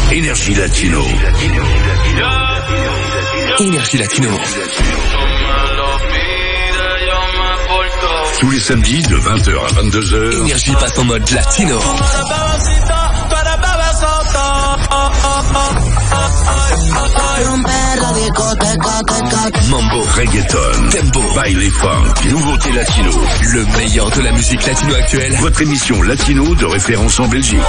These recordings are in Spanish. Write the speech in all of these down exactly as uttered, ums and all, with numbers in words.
Énergie Latino. Énergie Latino. Tous les samedis de vingt heures à vingt-deux heures. Énergie passe en mode latino. Mambo, reggaeton, tempo, baile funk, nouveauté latino. Le meilleur de la musique latino actuelle. Votre émission latino de référence en Belgique.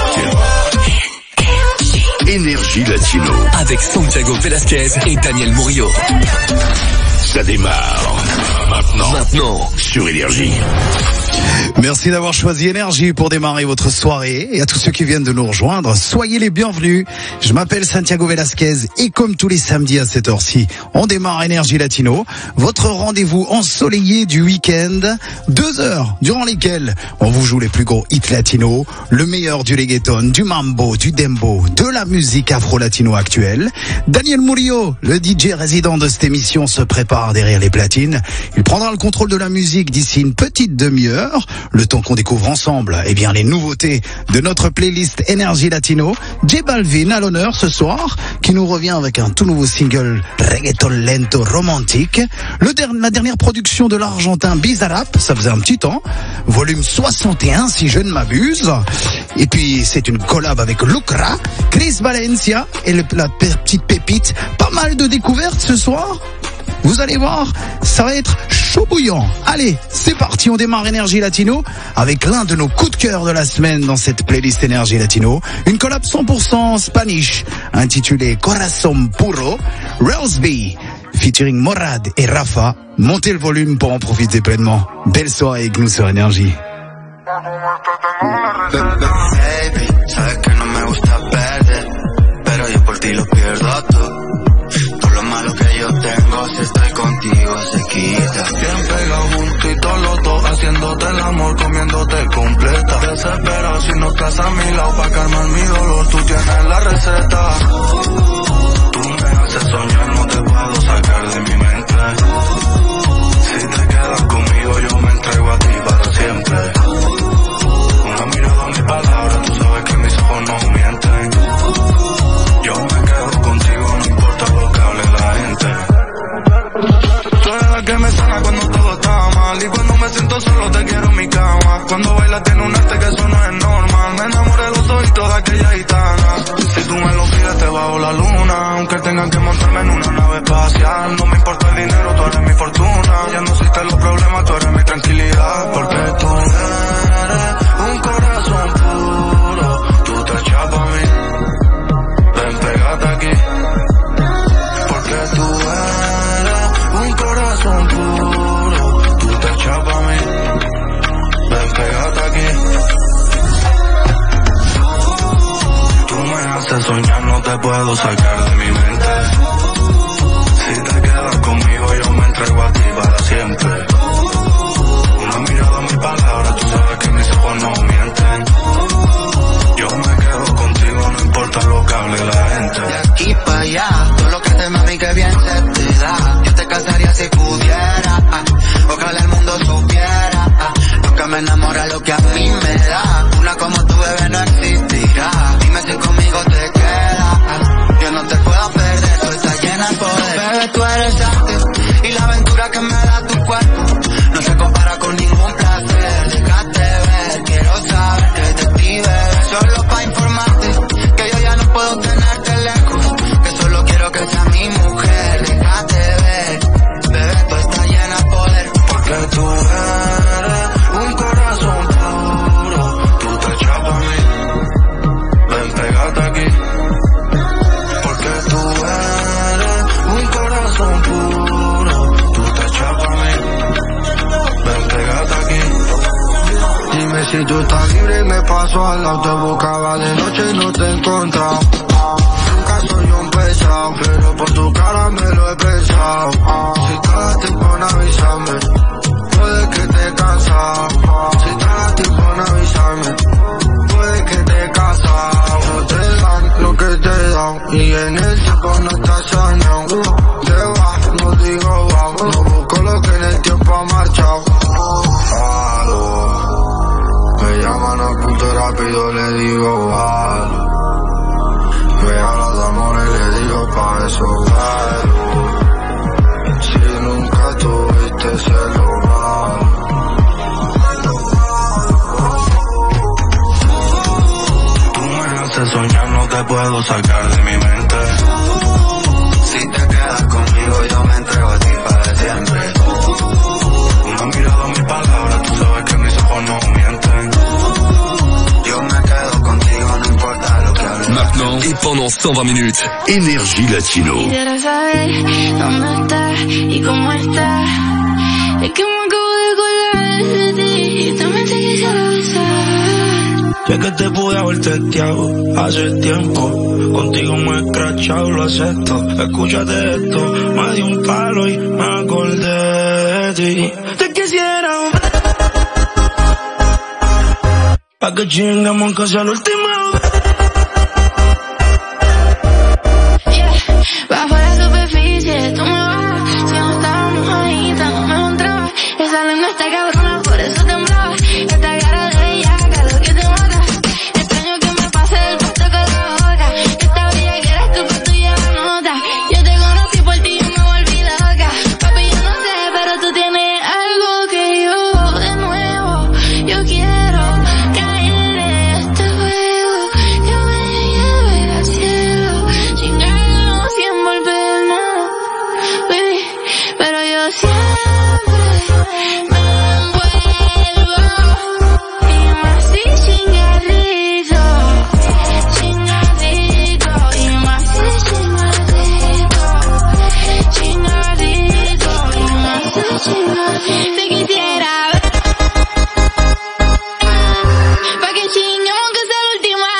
Énergie Latino. Avec Santiago Velasquez et Daniel Murillo. Ça démarre maintenant. Maintenant sur Énergie. Merci d'avoir choisi Énergie pour démarrer votre soirée. Et à tous ceux qui viennent de nous rejoindre, soyez les bienvenus. Je m'appelle Santiago Velasquez et comme tous les samedis à cette heure-ci, on démarre Énergie Latino, votre rendez-vous ensoleillé du week-end. Deux heures durant lesquelles on vous joue les plus gros hits latinos, le meilleur du reggaeton, du mambo, du dembo, de la musique afro-latino actuelle. Daniel Murillo, le D J résident de cette émission, se prépare derrière les platines. Il prendra le contrôle de la musique d'ici une petite demi-heure. Le temps qu'on découvre ensemble, eh bien, les nouveautés de notre playlist Énergie Latino. J Balvin à l'honneur ce soir, qui nous revient avec un tout nouveau single reggaeton lento romantique. Le der- la dernière production de l'Argentin Bizarrap, ça faisait un petit temps. Volume soixante et un, si je ne m'abuse. Et puis, c'est une collab avec Lucra, Chris Valencia et le, la petite pépite. Pas mal de découvertes ce soir. Vous allez voir, ça va être chaud bouillant. Allez, c'est parti, on démarre Énergie Latino avec l'un de nos coups de cœur de la semaine dans cette playlist Énergie Latino. Une collab cent pour cent Spanish, intitulée Corazón Puro, Relsby, featuring Morad et Rafa. Montez le volume pour en profiter pleinement. Belle soirée avec nous sur Énergie. Baby, sabes que no me gusta perder, pero yo por ti lo pierdo todo. Todo lo malo que yo tengo, si estoy contigo se quita. Bien pegado juntitos los dos, haciéndote el amor, comiéndote completa. Desesperado si no estás a mi lado, pa' calmar mi dolor, tú tienes la receta. Tú me haces soñar, no te puedo sacar de mi mente. Si te quedas conmigo, yo me entrego a ti para siempre. Una mirada, mi palabra, tú sabes que mis ojos no mienten. Yo me quedo contigo, no importa lo que hable la gente. Tú eres la que me sana cuando todo está mal. Y cuando me siento solo te quiero en mi cama. Cuando bailas tiene un arte que eso no es normal. Me enamoré de los ojitos de aquella gitana. Si tú me lo pides te bajo la luna. Aunque tengan que montarme en una nave espacial. No me importa el dinero, tú eres mi fortuna. Ya no existen los problemas, tú eres mi tranquilidad. Porque tú eres un corazón puro. Tú te echas pa' mí. Ven, pégate aquí. Porque tú eres un corazón puro. Tú te echas pa' mí. Ven, pégate aquí. Tú me haces soñar, no te puedo sacar de mi mente. Si te quedas conmigo, yo me entrego a ti para siempre. Una mirada, mi palabra, tú sabes que mis ojos no mienten. Yo me quedo contigo, no importa lo que hable la gente. De aquí para allá, todo lo que te mami que bien se te da. Yo te casaría si pudiera, ah. Ojalá el mundo supiera, ah. Lo que me enamora, lo que a mí me da. Una como tu bebé no existirá. Dime si conmigo te queda, ah. Yo no te puedo perder, tú estás llena de poder. Bebé, tú eres arte y la aventura que me da tu cuerpo no se compara con ningún placer. Déjate ver, quiero saber que de ti, bebé. Solo pa' informarte que yo ya no puedo tenerte lejos, que solo quiero que seas mi mujer. Déjate ver, bebé, tú estás llena de poder. Porque tú eres un corazón puro. Tú te echas pa' mí. Ven, pégate aquí. Porque tú eres un corazón puro. Tú te echas pa' mí. Ven, pégate aquí. Dime si tú estás libre y me paso al lado. Te buscaba de noche y no te he encontrado. Nunca soy un pesado, pero por tu cara me lo he pensado. Si cada tiempo en avisarme, puede que te cansado. Si cada tiempo en avisarme, puede que te casado. No te dan lo que te dan y en el tiempo no estás saneado. Te vas, no digo wow, no busco lo que en el tiempo ha marchado. Aló. Me llaman a punto rápido, le digo, wow. Me hace soñar, no te puedo sacar de mi mente. Si te quedas conmigo, yo me entrego a ti para siempre. Una mirada, mis palabras, tú sabes que mis ojos no mienten. Yo me quedo contigo, no importa lo que hables. Maintenant et pendant cent vingt minutes. Énergie Latino. Quisiera saber dónde estás y cómo estás. Es que me acabo de colgar de ti y también te quisiera besar. Sé que te pude haber testeado hace tiempo. Contigo me he escrachado, lo acepto. Escúchate esto, me di un palo y me acordé de ti. Te quisiera ver, pa' que chingamos aunque sea la última vez. Bajo la superficie, tú me vas. Si no estábamos ahí, no me encontraba. Esa lengua está cabrona, por eso temblaba. Esta cara de bellaca, lo que te mata. Extraño que me pase el gusto con la boca. Esta vida que eres tú, que tú llevas nota. Yo te conocí por ti y me volví loca. Papi, yo no sé, pero tú tienes algo que yo, de nuevo, yo quiero caer en este juego. Que me lleve al cielo, sin sin envolvernos, baby, pero yo siempre me envuelvo, y más si chingadito, chingadito, y más si chingadito, chingadito, y más si chingadito. Te quisiera ver, pa' que chingamos que sea la última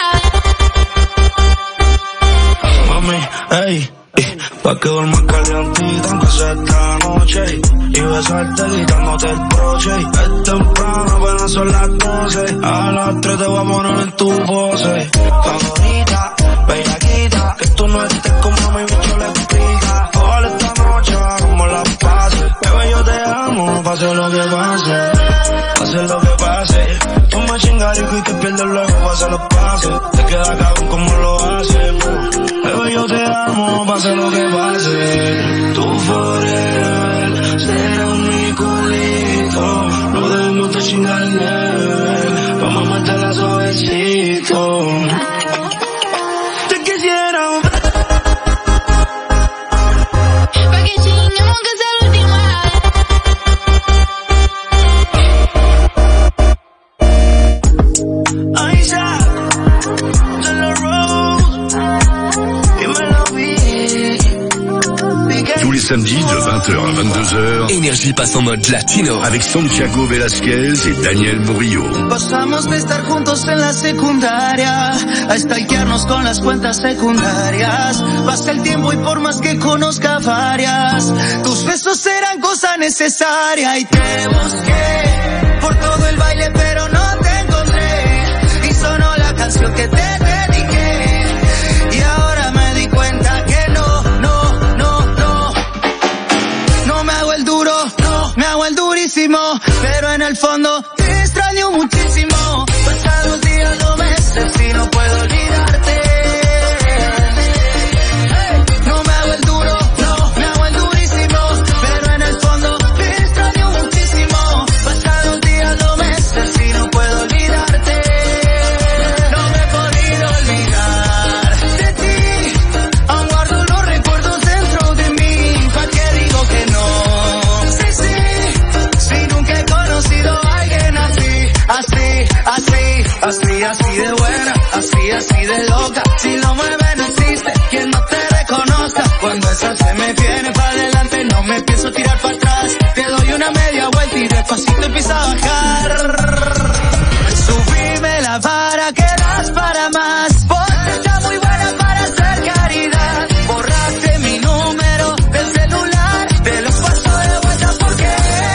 vez. Mami, ey, pa' que duermas calientita aunque sea esta noche. Y besarte quitándote el broche. Es temprano, apenas son las doce. A las tres te voy a poner en tu pose. Favorita, bellaquita, que tú no estés como mi bicho le explica. Ojalá esta noche hagamos las paces. Bebé, yo te amo, pase lo que pase. Pase lo que pase. Toma chingarico y que pierdes luego pase los pases. Te queda cabrón como lo haces. Bebé, yo te amo, pase lo que pase. Tu forever será mi culito. No debemos de chingarle. Vamos a meterla suavecito. Te quisiera ver, pa' que chingamos que sea la última vez. Isaac, de la Rose, y me lo vi. Tous les samedis de vingt heures à vingt-deux heures. Énergie passe en mode latino. Avec Santiago Velasquez et Daniel Murillo. Pasamos de estar juntos en la secundaria a stalkearnos con las cuentas secundarias. Pasa el tiempo y por más que conozca varias, tus besos eran cosa necesaria. Y te busqué por todo el baile pero no te encontré. Y sonó la canción que te dediqué. Y ahora me di cuenta que no, no, no, no. No me hago el duro, no me hago el durísimo, pero en el fondo te extraño muchísimo. Pasados días, no meses y no puedo olvidarte. Hey, no me hago el duro, no me hago el durísimo, pero en el fondo te extraño muchísimo. Pasados días, no meses y no puedo olvidarte. No me he podido olvidar de ti. Aún guardo los recuerdos dentro de mí. ¿Pa' qué digo que no? Sí, sí, si nunca he conocido a alguien así, así, así, así, así de buena, así, así de loca. Si lo mueve no existe quien no te reconozca. Cuando esa se me viene para adelante no me pienso tirar para atrás. Te doy una media vuelta y despacito empieza a bajar. Subime la vara que das para más. Vos estás muy buena para hacer caridad. Borraste mi número del celular, te lo paso de vuelta porque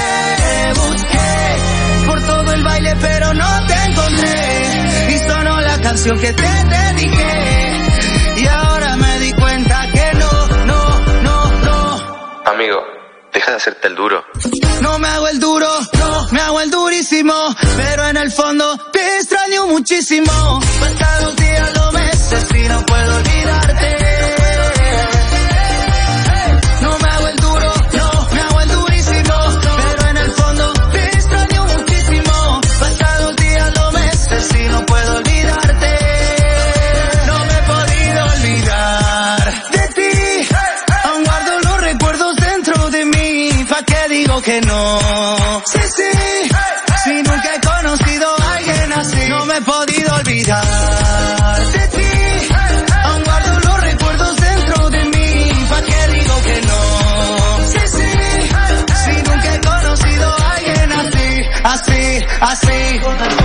busqué por todo el baile pero no te encontré. Y sonó la canción que te dediqué. Y ahora me di cuenta que no, no, no, no. Amigo, deja de hacerte el duro. No me hago el duro, no me hago el durísimo, pero en el fondo te extraño muchísimo. Pasados días, los meses y no puedo olvidarte. No me hago el duro, no me hago el durísimo, pero en el fondo te extraño muchísimo. Pasados días, los meses y no puedo olvidarte. que no. Sí, sí, si nunca he conocido a alguien así, no me he podido olvidar de ti. Aún guardo los recuerdos dentro de mí, ¿pa' qué digo que no? Sí, sí, si nunca he conocido a alguien así, así, así.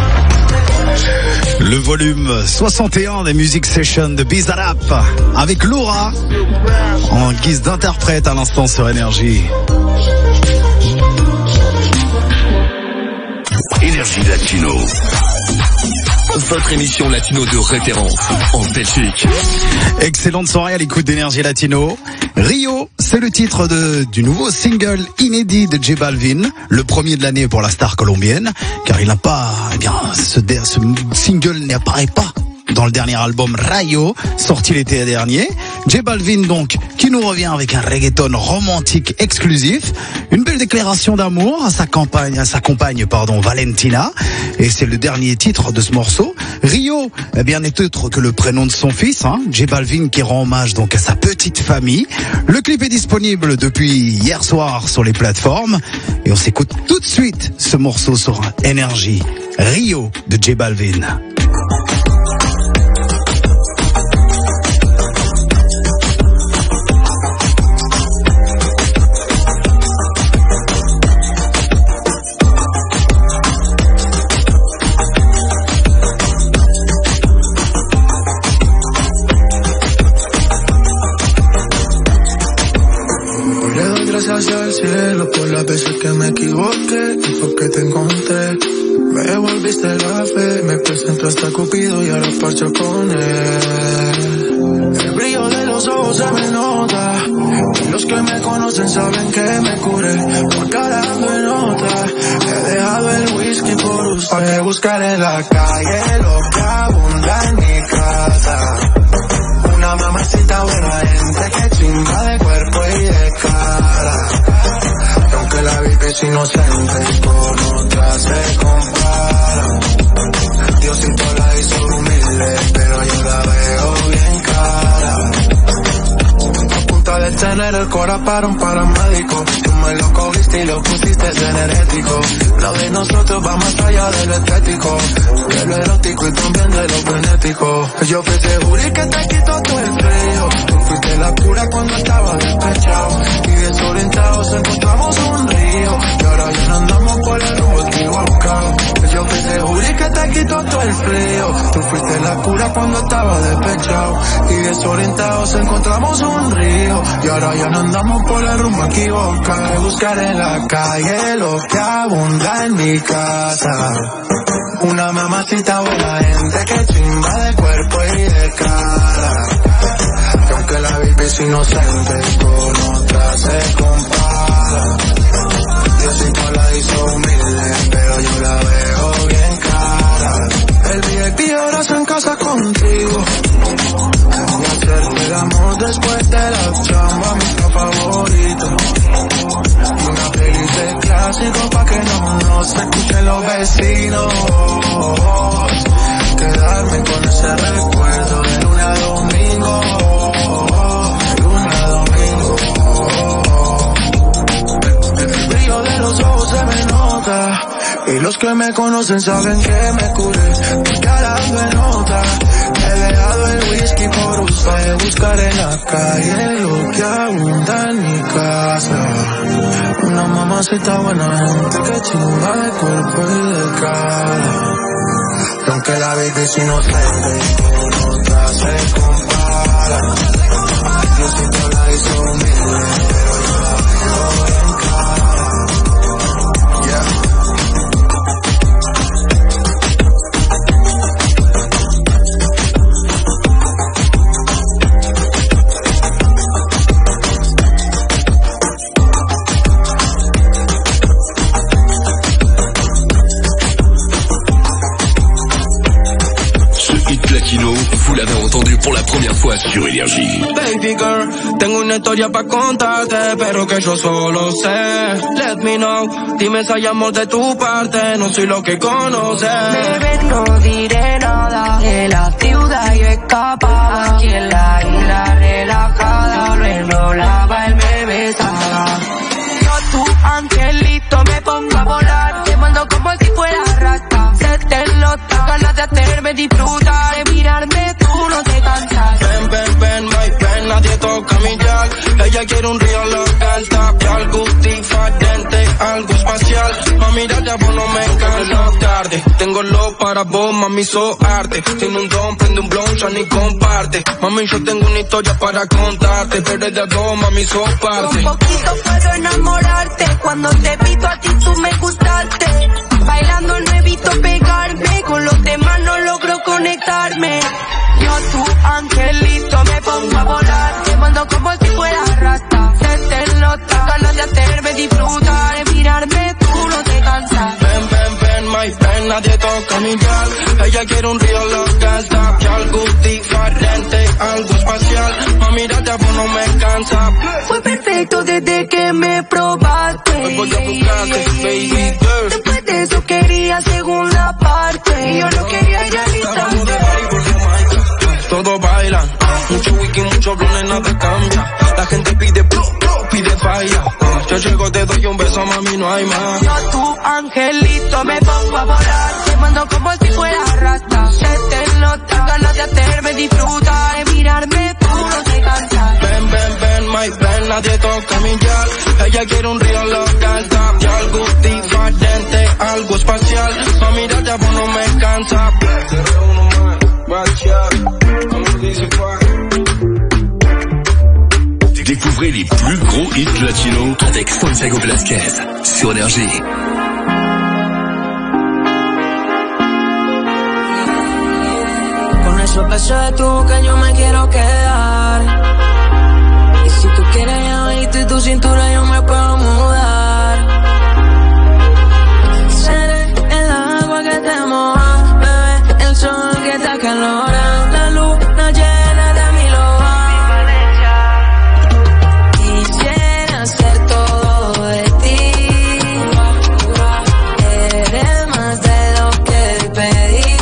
Le volume soixante et un des Music Sessions de Bizarrap avec Laura en guise d'interprète à l'instant sur Énergie. Énergie Latino. Votre émission latino de référence en Belgique. Excellente soirée à l'écoute d'Énergie Latino. Rio, c'est le titre de, du nouveau single inédit de J Balvin, le premier de l'année pour la star colombienne, car il n'a pas, eh bien, ce, ce single n'apparaît pas dans le dernier album Rayo, sorti l'été dernier. J Balvin donc, qui nous revient avec un reggaeton romantique exclusif, une belle déclaration d'amour à sa compagne, à sa compagne, pardon, Valentina, et c'est le dernier titre de ce morceau. Rio, eh bien, n'est autre que le prénom de son fils, hein, J Balvin, qui rend hommage donc à sa petite famille. Le clip est disponible depuis hier soir sur les plateformes, et on s'écoute tout de suite ce morceau sur Énergie. Rio de J Balvin. Hacia el cielo por las veces que me equivoqué y porque te encontré. Me devolviste la fe, me presento hasta Cupido y ahora parcho con él. El brillo de los ojos se me nota, y los que me conocen saben que me curé. Por cara me nota, he dejado el whisky por usted. Pa' que buscar en la calle lo que abunda en mi casa. Una mamacita buena gente que chimba de cuerpo y de cara. Y aunque la vida es inocente, con otra se compara. Diosito la hizo humilde, pero yo la veo bien cara. A punta de tener el cora para un paramédico. Tú me lo cogiste y lo pusiste energético. Lo de nosotros va más allá de lo estético, de lo erótico y también de lo frenético. Yo fui seguro y que te quito todo el frío. Tú fuiste la cura cuando estaba despechado y desorientados encontramos un río. Y ahora ya no andamos por el rumbo equivocado. Yo fui seguro y que te quito todo el frío. Tú fuiste la cura cuando estaba despechado y desorientados encontramos un río. Y ahora ya no andamos por el rumbo equivocado. Buscar en la calle lo que abunda en mi casa. Una mamacita buena gente que chimba de cuerpo y de cara. Y aunque la vida es inocente, con otra se compara. Diosito la hizo humilde, pero yo la veo bien cara. El V I P ahora está en casa contigo. Y hacerte el amor después de la chamba, mi plan favorito. Y una playlist de clásicos pa' que no nos escuchen los vecinos. Quedarme con ese recuerdo de lunes a domingo. Lunes a domingo. El brillo de los ojos se me nota, y los que me conocen saben que me curé. Mi cara me nota, he dejado el whisky por usted. Buscar en la calle lo que abunda en mi casa. Una mamacita buena gente que chimba de cuerpo y de cara. Y aunque la vida es inocente, con otra se compara. Diosito la hizo humilde, pero yo la veo bien cara. Yeah. Latino, vous l'avez entendu pour la première fois sur Énergie. Baby girl, tengo una historia pa' contarte, pero que yo solo sé. Let me know, dime si hay amor de tu parte, no soy lo que conoces. Bebé, no diré nada, de la ciudad yo escapaba. Aquí en la isla relajada, no lava el bebé saga. Yo tu angelito. disfrutar de mirarme, tú no te cansas. Ven, ven, ven, my ven, nadie toca mi yal. Ella quiere un real local tap, algo diferente, algo espacial. Mami, ya ya vos no me canso tarde. Tengo lo para vos, mami, so arte. Tiene un don, prende un blon, ya ni comparte. Mami, yo tengo una historia para contarte, pero es de dos, mami, so parte. Un poquito puedo enamorarte, cuando te pido a ti tú me gustaste. Bailando no evito pegarme, con los demás no logro conectarme. Yo tu angelito me pongo a volar, te mando como si fuera rata. Se te nota, ganas de hacerme disfrutar, de mirarme, tú no te cansas. Ven, ven, ven, my ven, nadie toca mi yal. Ella quiere un real local tap, algo diferente, algo espacial. Mami, ya ya vos no me cansa. Fue perfecto desde que me probaste. Me voy a buscarte, baby girl. Después de eso quería segunda parte, y yo no quería ir al instante. Todos bailan, mucho whisky, mucho blonde, nada cambia. La gente pide blu, blu, pide falla. Yo llego, te doy un beso, mami, no hay más. Yo tu angelito me pongo a volar, te mando como si fuera rata. Se te nota, ganas de hacerme disfrutar, de mirarme, tú no te cansas. Ven, ven, ven, my ven, nadie toca mi yal. Ella quiere un real local tap, y algo diferente, algo espacial. Mami, ya ya vos no me cansa. Découvrez les plus gros hits latinos avec Santiago Velasquez sur Énergie. Con esos besos de tu que yo me quiero quedar. Y si tú quieres abrirte tu cintura yo me puedo mudar. Seré el agua que te moja, bebé, el sol que te acalora. La luna llena de mi loba. Quisiera ser todo de ti. Eres más de lo que pedí.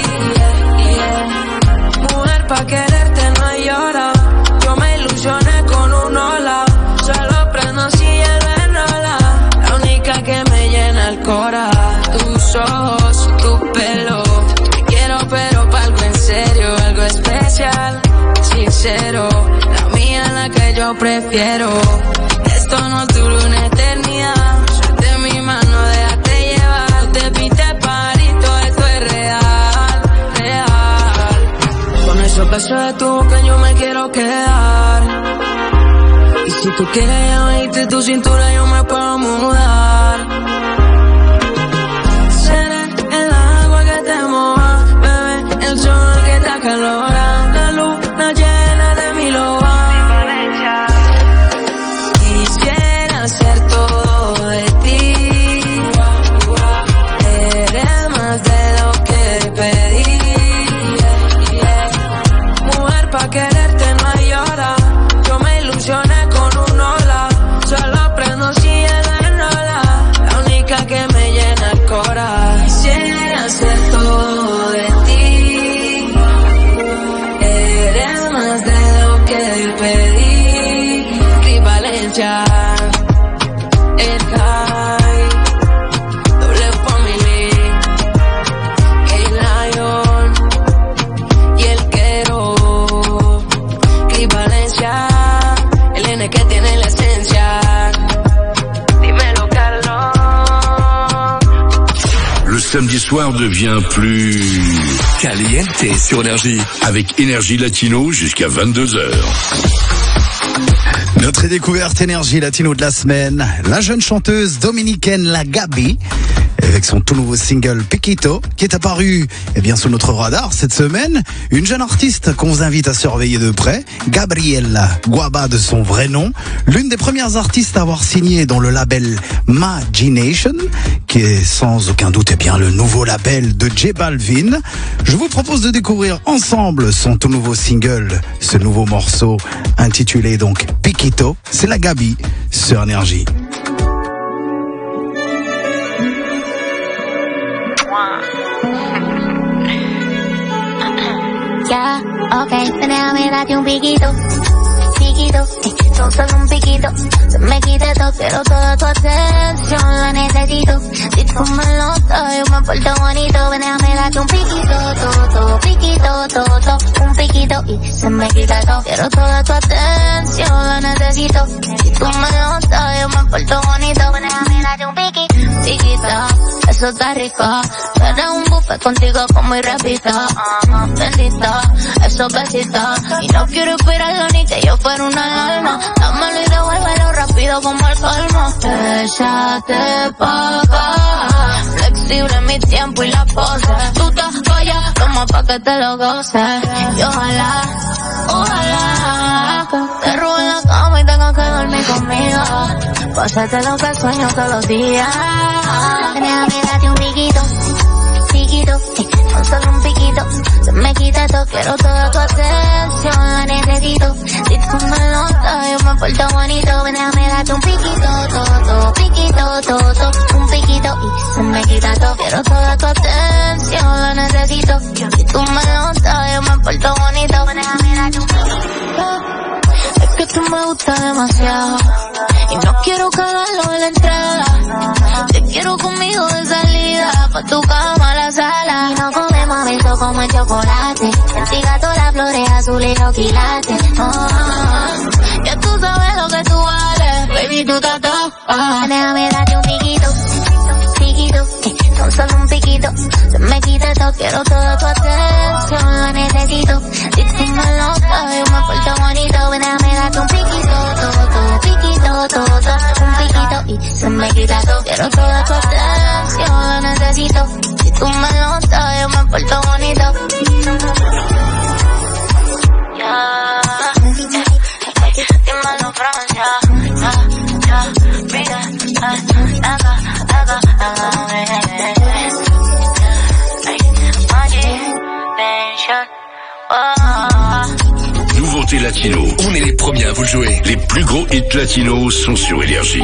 Mujer, pa' quererte no hay hora. Yo me ilusioné con un hola. Solo prendo si el enrola. La única que me llena el cora. Tus ojos, tu pelo. Te quiero pero pa' algo en serio, algo especial, sincero. La mía es la que yo prefiero. Esto no dura una eternidad. Suelte mi mano, déjate llevar. Te pinte parito, esto es real, real. Con esos besos de tu que yo me quiero quedar. Y si tú quieres abrirte tu cintura yo me puedo mudar. Seré el agua que te moja, bebé, el sol que te acalora. La luna llena de mi loba. Quisiera ser todo de ti. Eres más de lo que pedí. Mujer, pa' quererte no hay hora. Yo me ilusioné con un hola. Solo prendo si el enrola. La única que me llena el cora. Quisiera ser todo de ti. Eres más de lo que pedí. Cris Valencia, el high, doble family, K-Lion y el Quero. Cris Valencia, el N que tiene la esencia. Dímelo, Carlos. Le samedi soir devient plus Caliente sur Énergie. avec Énergie Latino jusqu'à vingt-deux heures. Notre découverte énergie latino de la semaine, la jeune chanteuse dominicaine La Gaby, avec son tout nouveau single Piquito, qui est apparu eh bien sous notre radar cette semaine. Une jeune artiste qu'on vous invite à surveiller de près, Gabriela Guaba de son vrai nom, l'une des premières artistes à avoir signé dans le label Magination, qui est sans aucun doute eh bien le nouveau label de J Balvin. Je vous propose de découvrir ensemble son tout nouveau single, ce nouveau morceau intitulé donc Piquito. C'est La Gaby sur Énergie. Ya, ok, déjame darte un piquito, piquito. piquito, eh, son solo un piquito. Se me quita todo, quiero toda tu atención, la necesito. Si tú me lo das, yo me porto bonito. Ven, déjame darte un piquito, todo, todo, piquito, todo, todo, un piquito. Y se me quita todo, quiero toda tu atención, la necesito. Si tú me lo das, yo me porto bonito. Ven, déjame darte un piquito, piquito. Eso está rico, eres un buffet contigo como muy rápido. Uh, bendito, esos besitos. Y no quiero esperarlo ni que yo fuera una alarma. Dámelo y devuélvelo rápido como el colmo. Échate pa' acá, flexible mi tiempo y la pose. Tú te follas como pa' que te lo goces. Y ojalá, ojalá te robe la cama y tengas que dormir conmigo. Pásate lo que sueño todos los días. Déjame darte un piquito, piquito, eh, con solo un piquito. Se me quita todo, quiero toda tu atención, la necesito. Si tú me lo das, yo me porto bonito. Ven, déjame darte un piquito, todo, todo, piquito, todo, todo, un piquito. Y se me quita todo, quiero toda tu atención, la necesito. Si tú me lo das, yo me porto bonito. Ven, déjame darte un piquito. Es que tú me gustas demasiado y no quiero cagarlo en la entrada. Te quiero conmigo de salida, pa' tu cama a la sala. Y no comemos besos como el chocolate. En ti gato las flores azules y los quilates. Oh, ya tú sabes lo que tú vales, baby, tú estás top. Oh, déjame darte un piquito, piquito, eh, con solo un piquito. Se me quita todo, quiero toda tu atención, la necesito. Si tú me lo das, yo me porto bonito. Ven, déjame darte un piquito, todo, todo, piquito, todo, todo, un piquito. Y se me quita todo, quiero toda tu atención, la necesito. Si tú me lo das, yo me porto bonito. Ya, dímelo Francia, ya, ya, mira, acá, acá, acá, Nouveauté latino. On est les premiers à vous le jouer. Les plus gros hits latinos sont sur Énergie.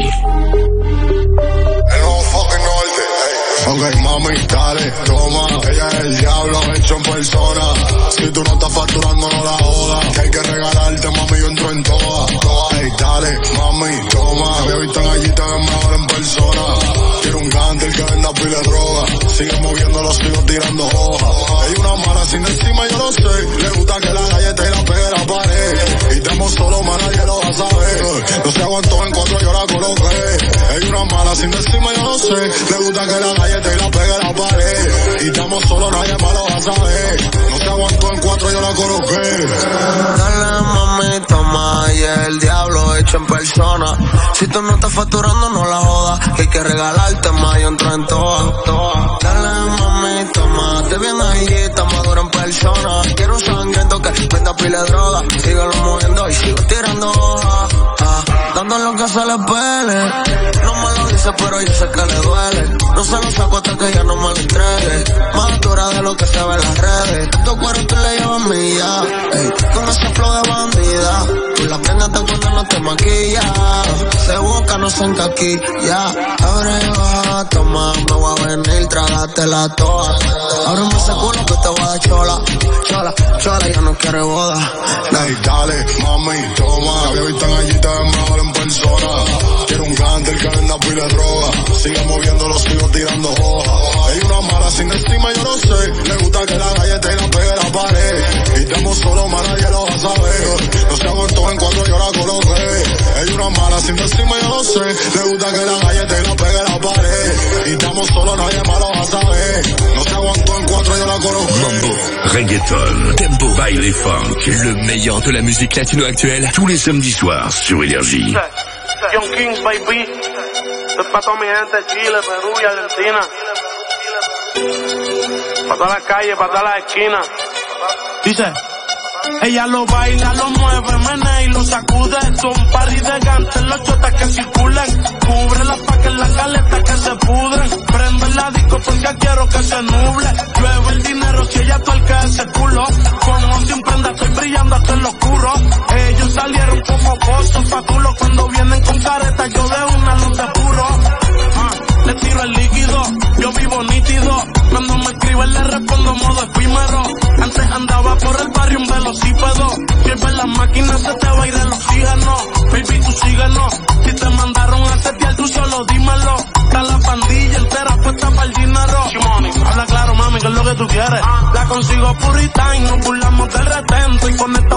Ok, mami, dale, toma. Ella es el diablo hecho en persona. Si tú no estás facturando, no la jodas. Que hay que regalarte, mami, yo entro en todas. Hey, dale, mami, toma. Me visto en allí, te ves mejor en persona. Quiero un cánter que venda pila de droga. Sigue moviéndolo, sigo tirando hojas. Hay una mala sin encima, yo no sé. Le gusta que la galleta y la pegue la pared. Y estamos solo, más nadie lo va a saber. No se aguantó en cuatro, yo la coloqué. Hay una mala sin encima, yo no sé. Le gusta que la galleta y la pegue la pared. Y estamos solo, nadie más lo va a saber. No se aguantó en cuatro, yo la coloqué. Dale, mami, toma. Y el diablo hecho en persona. Si tú no estás facturando, no la jodas. Que hay que regalarte más, yo entro en todas. Toda. Dale, mami, toma. Te vienes ahí, está maduro en persona. Quiero un sangriento que venda pila de droga. Síguelo moviendo y sigo tirando hojas. Ah, dando lo que se le pele. No me lo dice, pero yo sé que le duele. No se lo saco hasta que ya no me lo entregue. Más dura de lo que se ve en las redes. Tu cuerpo tú le llevas mía. Ey, con ese flow de bandida. Tú la prendas cuando no te maquillas. Se busca, no se encaquilla. Abre y baja, toma. Me voy a venir, trágatela toda. Ábreme ese culo que te voy a dar chola. Chola, chola, ya no quiere boda. Hey, dale, mami, toma. Me visto en allí, te ves mejor en persona. Quiero un cánter que venda pila de droga. Sigue moviéndolo, sigo tirando hojas. Hay una mala sin estima, yo no sé. Le gusta que la galleta y la pegue la pared. Y estamos solos, más nadie lo va a saber. No se aguantó en cuatro, yo la coloqué. Hay una mala sin estima, yo no sé. Le gusta que la galleta y la pegue la pared. Y estamos solos, nadie más lo va a saber. No se aguantó en cuatro, yo la coloqué. Mambo, reggaeton, tempo, baile funk. Le meilleur de la musique latino actuelle. Tous les samedis soirs sur Énergie. Young Kings, baby. Esto es para toda mi gente de Chile, Perú y Argentina. Para todas las calles, para todas las esquinas. Dice, ella lo baila, lo mueve, menea y lo sacude. Son party de gantes, los chotas que circulen. Cubre las pacas, las caletas que se pudren. Prende la disco porque quiero que se nuble. Llueve el dinero si ella tuerca ese culo. Como sin prenda estoy brillando hasta en lo oscuro. Ellos salieron como pozos fatulos. Cuando vienen con careta yo de una luz de puro. Ah, le tiro el líquido, yo vivo nítido. Cuando me escriben le respondo modo efímero. Antes andaba por el barrio un velocípedo. Si ves las máquinas se te va a ir el oxígeno.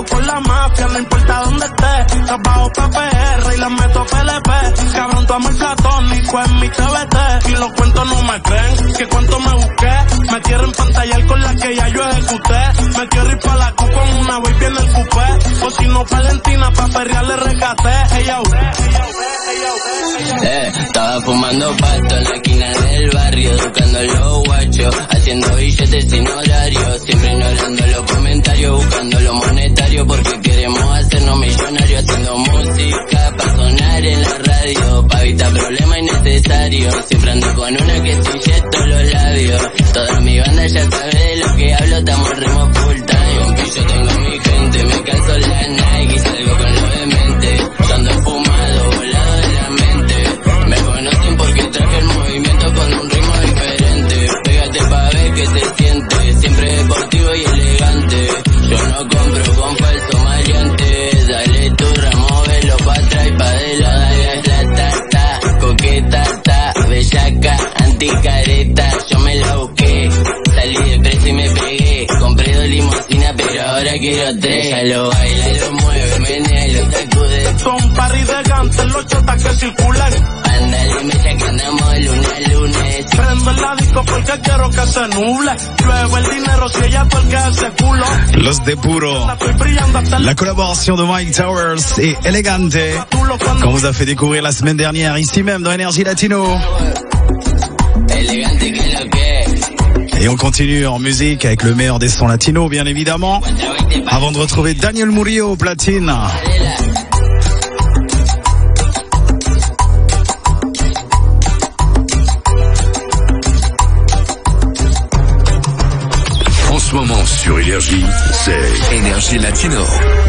con la mafia, no importa dónde esté. Trabajo pa' P R y la meto P L P. Cabrón, tu amor platónico en mi T V T. Y los cuentos no me creen, que cuánto me busqué. Me quieren pantallar con la que ya yo ejecuté. Me quiero ir pa' la Q con una baby en el cupé. O si no, Valentina, pa' perrearle rescaté. Ella, ella, ella, ella. Eh, estaba fumando pasto en la esquina del barrio, buscando los guachos, haciendo billetes sin horario, siempre ignorando los comentarios, buscando lo monetario, porque queremos hacernos millonarios, haciendo música para sonar en la radio, para evitar problemas innecesarios, siempre ando con una que estoy los labios, toda mi banda ya sabe de lo que hablo, estamos ritmo full time, y yo tengo mi gente, me calzo la Nike y salgo con lo demente, yo ando fumado, volado de la mente, me conocen porque traje el movimiento con un ritmo diferente, pégate pa' ver que se siente, siempre deportivo y elegante, yo no compro con falso maleante, dale tu ramo, velo pa' atrás y pa' de la dale la tata, coqueta, ta, bellaca, anticareta, yo me la busqué, salí de preso y me pegué, compré dos limusinas pero ahora quiero tres, ya lo baila, lo mueve, menea, lo sacude, son party de gante, los chotas que circulan, ándale, me que andamos de lunes a lunes, prendo en la disco porque quiero que se nuble, llueve el dinero si ella toca ese culo. Los de Puro, la collaboration de Mike Towers et Elegante, qu'on vous a fait découvrir la semaine dernière ici même dans Énergie Latino. Elegante que lo que. Et on continue en musique avec le meilleur des sons latinos, bien évidemment, avant de retrouver Daniel Murillo au platine. En ce moment sur Énergie, c'est Énergie Latino.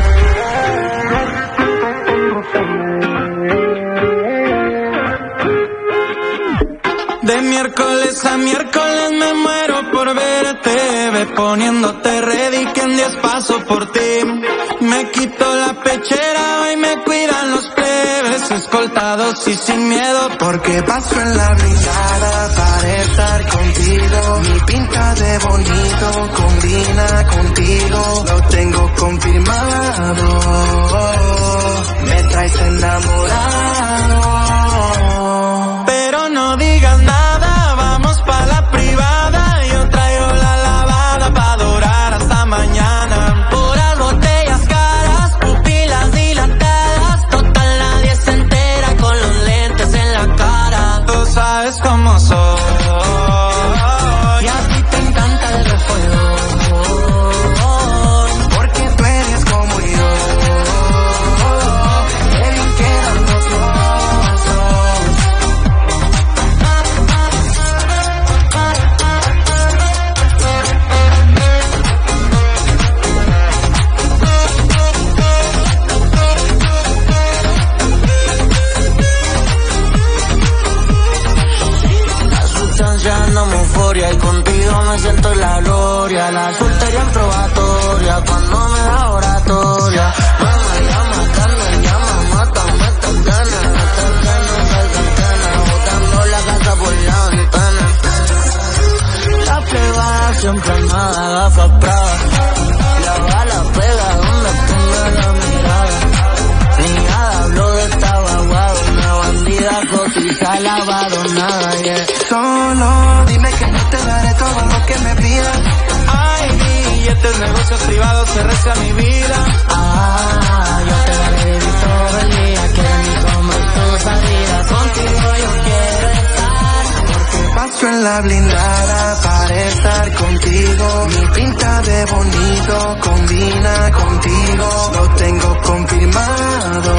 De miércoles a miércoles me muero por verte, ve poniéndote ready que en diez paso por ti. Me quito la pechera y me cuidan los plebes, escoltados y sin miedo, porque paso en la brigada para estar contigo. Mi pinta de bonito combina contigo, lo tengo confirmado, me traes enamorado. Pero no digas nada, vamos pa' la privada, yo traigo la lavada pa' durar hasta mañana. Puras botellas caras, pupilas dilatadas, total nadie se entera con los lentes en la cara. Tú sabes cómo soy, y a ti te encanta el refuego, porque tú eres como yo, que bien quedan los dos. Y contigo me siento en la gloria, la soltería en probatoria, cuando me da oratoria. Mama, llama, carne, llama, mata, mata, gana, mata, gana, salga gana, botando la casa por la ventana. La privada siempre armada, gafas Prada, la bala pega donde ponga la mirada. Ni nada hablo de esta guaguada, una bandida cotiza lavado, nada, yeah. Solo dime que no te daré todo lo que me pidas. Ay, billetes, negocios privados, se reza mi vida. Ah, yo te daré todo el día, que de mis hombros tú salirás. Contigo yo quiero estar, porque paso en la blindada para estar contigo. Mi pinta de bonito combina contigo, lo tengo confirmado,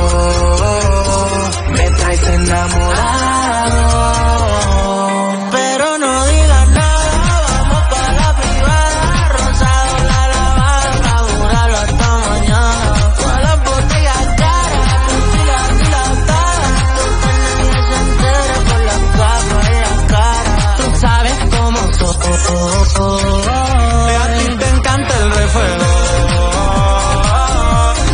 me traes enamorado. Pero no digas nada, vamos para la privada, rosado la lavada, pa' durarlo hasta mañana. Con las botellas caras, pupilas dilatadas, total nadie se entera con las gafas en la cara. Tú sabes cómo soy, a ti te encanta el refuego,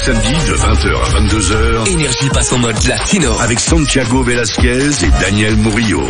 samedis de vingt heures à vingt-deux heures. Énergie passe en mode latino avec Santiago Velasquez et Daniel Murillo.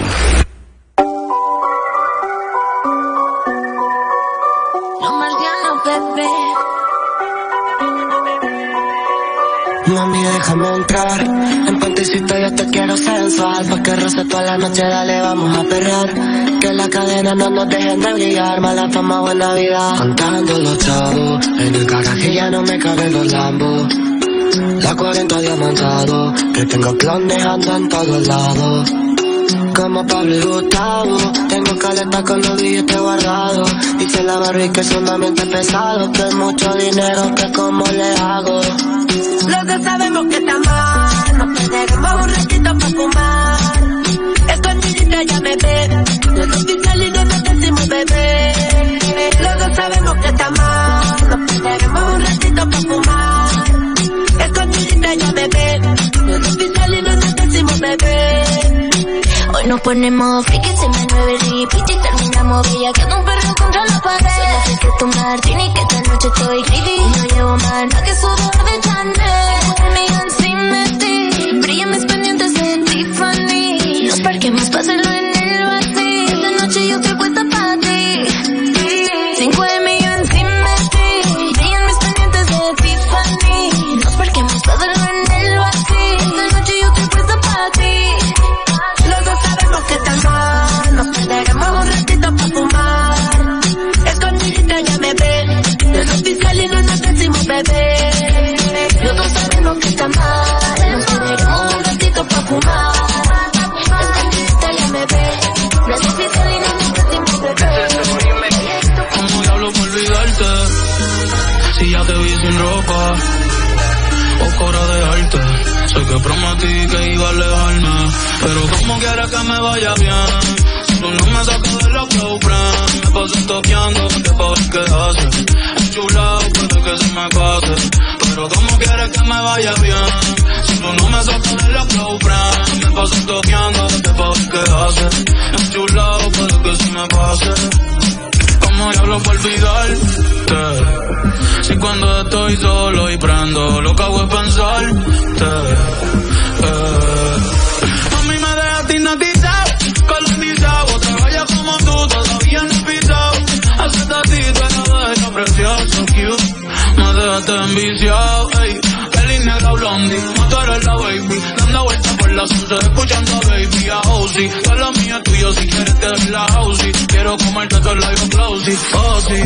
Mami, déjame entrar. En panticito yo te quiero sensual. Pa' que roce toda la noche, dale, vamos a perrear. Que la cadena no nos dejen de brillar. Mala fama, buena vida. Contando los chavos. En el garaje ya no me caben los lambos. La cuarenta diamantado. Que tengo clones, ando en todos lados. Como Pablo y Gustavo. Tengo caleta con los billetes guardados. Dice la Barbie que es un ambiente pesado. Que es mucho dinero, que como le hago. Los dos sabemos que está mal. Nos perderemos un ratito pa' fumar. Escondidita ya me ve. No es oficial y no nos decimos bebé. Los dos sabemos que está mal. Nos perderemos un ratito pa' fumar. Escondidita ya me ve. No es oficial y no nos decimos bebé. Hoy nos ponemos friki, se me mueve el repeat y terminamos bella queda un perro contra la pared. Solo sé que tu martini, que esta noche estoy greedy. Y no llevo más nada que sudor de Chanel. Conmigo encima de ti, brillan mis pendientes de Tiffany. Nos parquemos, pásenlo en el vacío. Esta noche yo estoy puesta pa' ti. Cinco de mí yo encima de ti, brillan mis pendientes de Tiffany. Nos parquemos, pásenlo en el vacío. Esta noche yo estoy puesta pa' ti. Que está mal, nos perderemos un ratito pa' fumar. Escondidita ya me ve. No es oficial y no nos decimos bebé. Los dos sabemos que está mal. Nos perderemos un ratito pa' fumar. Escondidita ya me ve. No es oficial y no nos decimos bebé. ¿Cómo diablo por olvidarte? Si ya te vi sin ropa o cara de arte. Sé que prometí que iba a alejarme, pero ¿cómo quieres que me vaya bien? Si tú no me sacas de la girlfriend, me paso toqueándote pa' ver qué haces. Enchulado puede que se me pase, pero ¿cómo quieres que me vaya bien? Si tú no me sacas de la girlfriend, me paso toqueándote pa' ver qué haces. Enchulado puede que se me pase. ¿Cómo diablo por olvidarte? Si cuando estoy solo y prendo, lo que hago es pensarte. Eh. A mí me dejaste hipnotizado, colonizado. Te vayas como tú, todavía no he pisado. Hace tatito era de lo precioso, cute. Me dejaste enviciado, ey. Feliz negra blondie, tú eres la baby. Dando vueltas por la once, escuchando a baby a Ozzy. Todo lo mío es tuyo, si quieres te doy la Ozzy. Quiero comerte todo el labio closey, oh sí.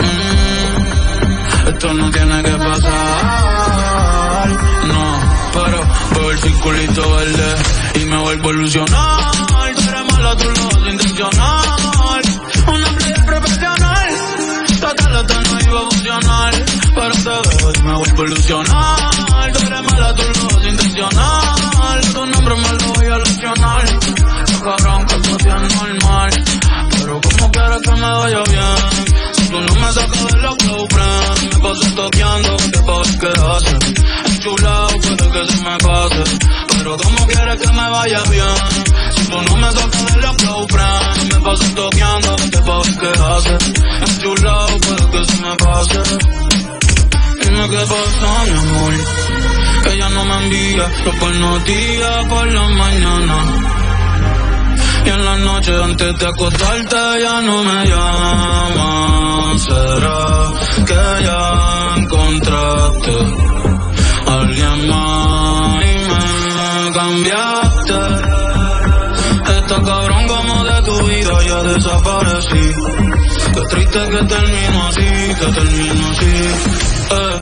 Mm, esto no tiene que pasar, no. Pero veo el circulito verde y me vuelvo a ilusionar. Tú eres mala, tú lo haces intencional. Una playa profesional, total esto no iba a funcionar. Pero te veo y me vuelvo a ilusionar. Tú eres mala, tú lo haces intencional. Tu nombre me lo voy a ilusionar. Cabrón, que esto es normal. Pero ¿cómo quieres que me vaya bien? Si tú no me sacas de la girlfriend, me paso toqueando que pa' ver qué haces. Enchulado puede que se me pase, pero ¿cómo quieres que me vaya bien? Si tú no me sacas de la girlfriend, me paso toqueando que pa' ver qué haces. Enchulado puede que se me pase. Dime qué pasa, mi amor, que ella no me envía los buenos días por la mañana. Y en la noche antes de acostarte ya no me llaman. ¿Será que ya encontraste a alguien más y me cambiaste? Está cabrón como de tu vida ya desaparecí. Qué triste que termino así, que termino así. Eh,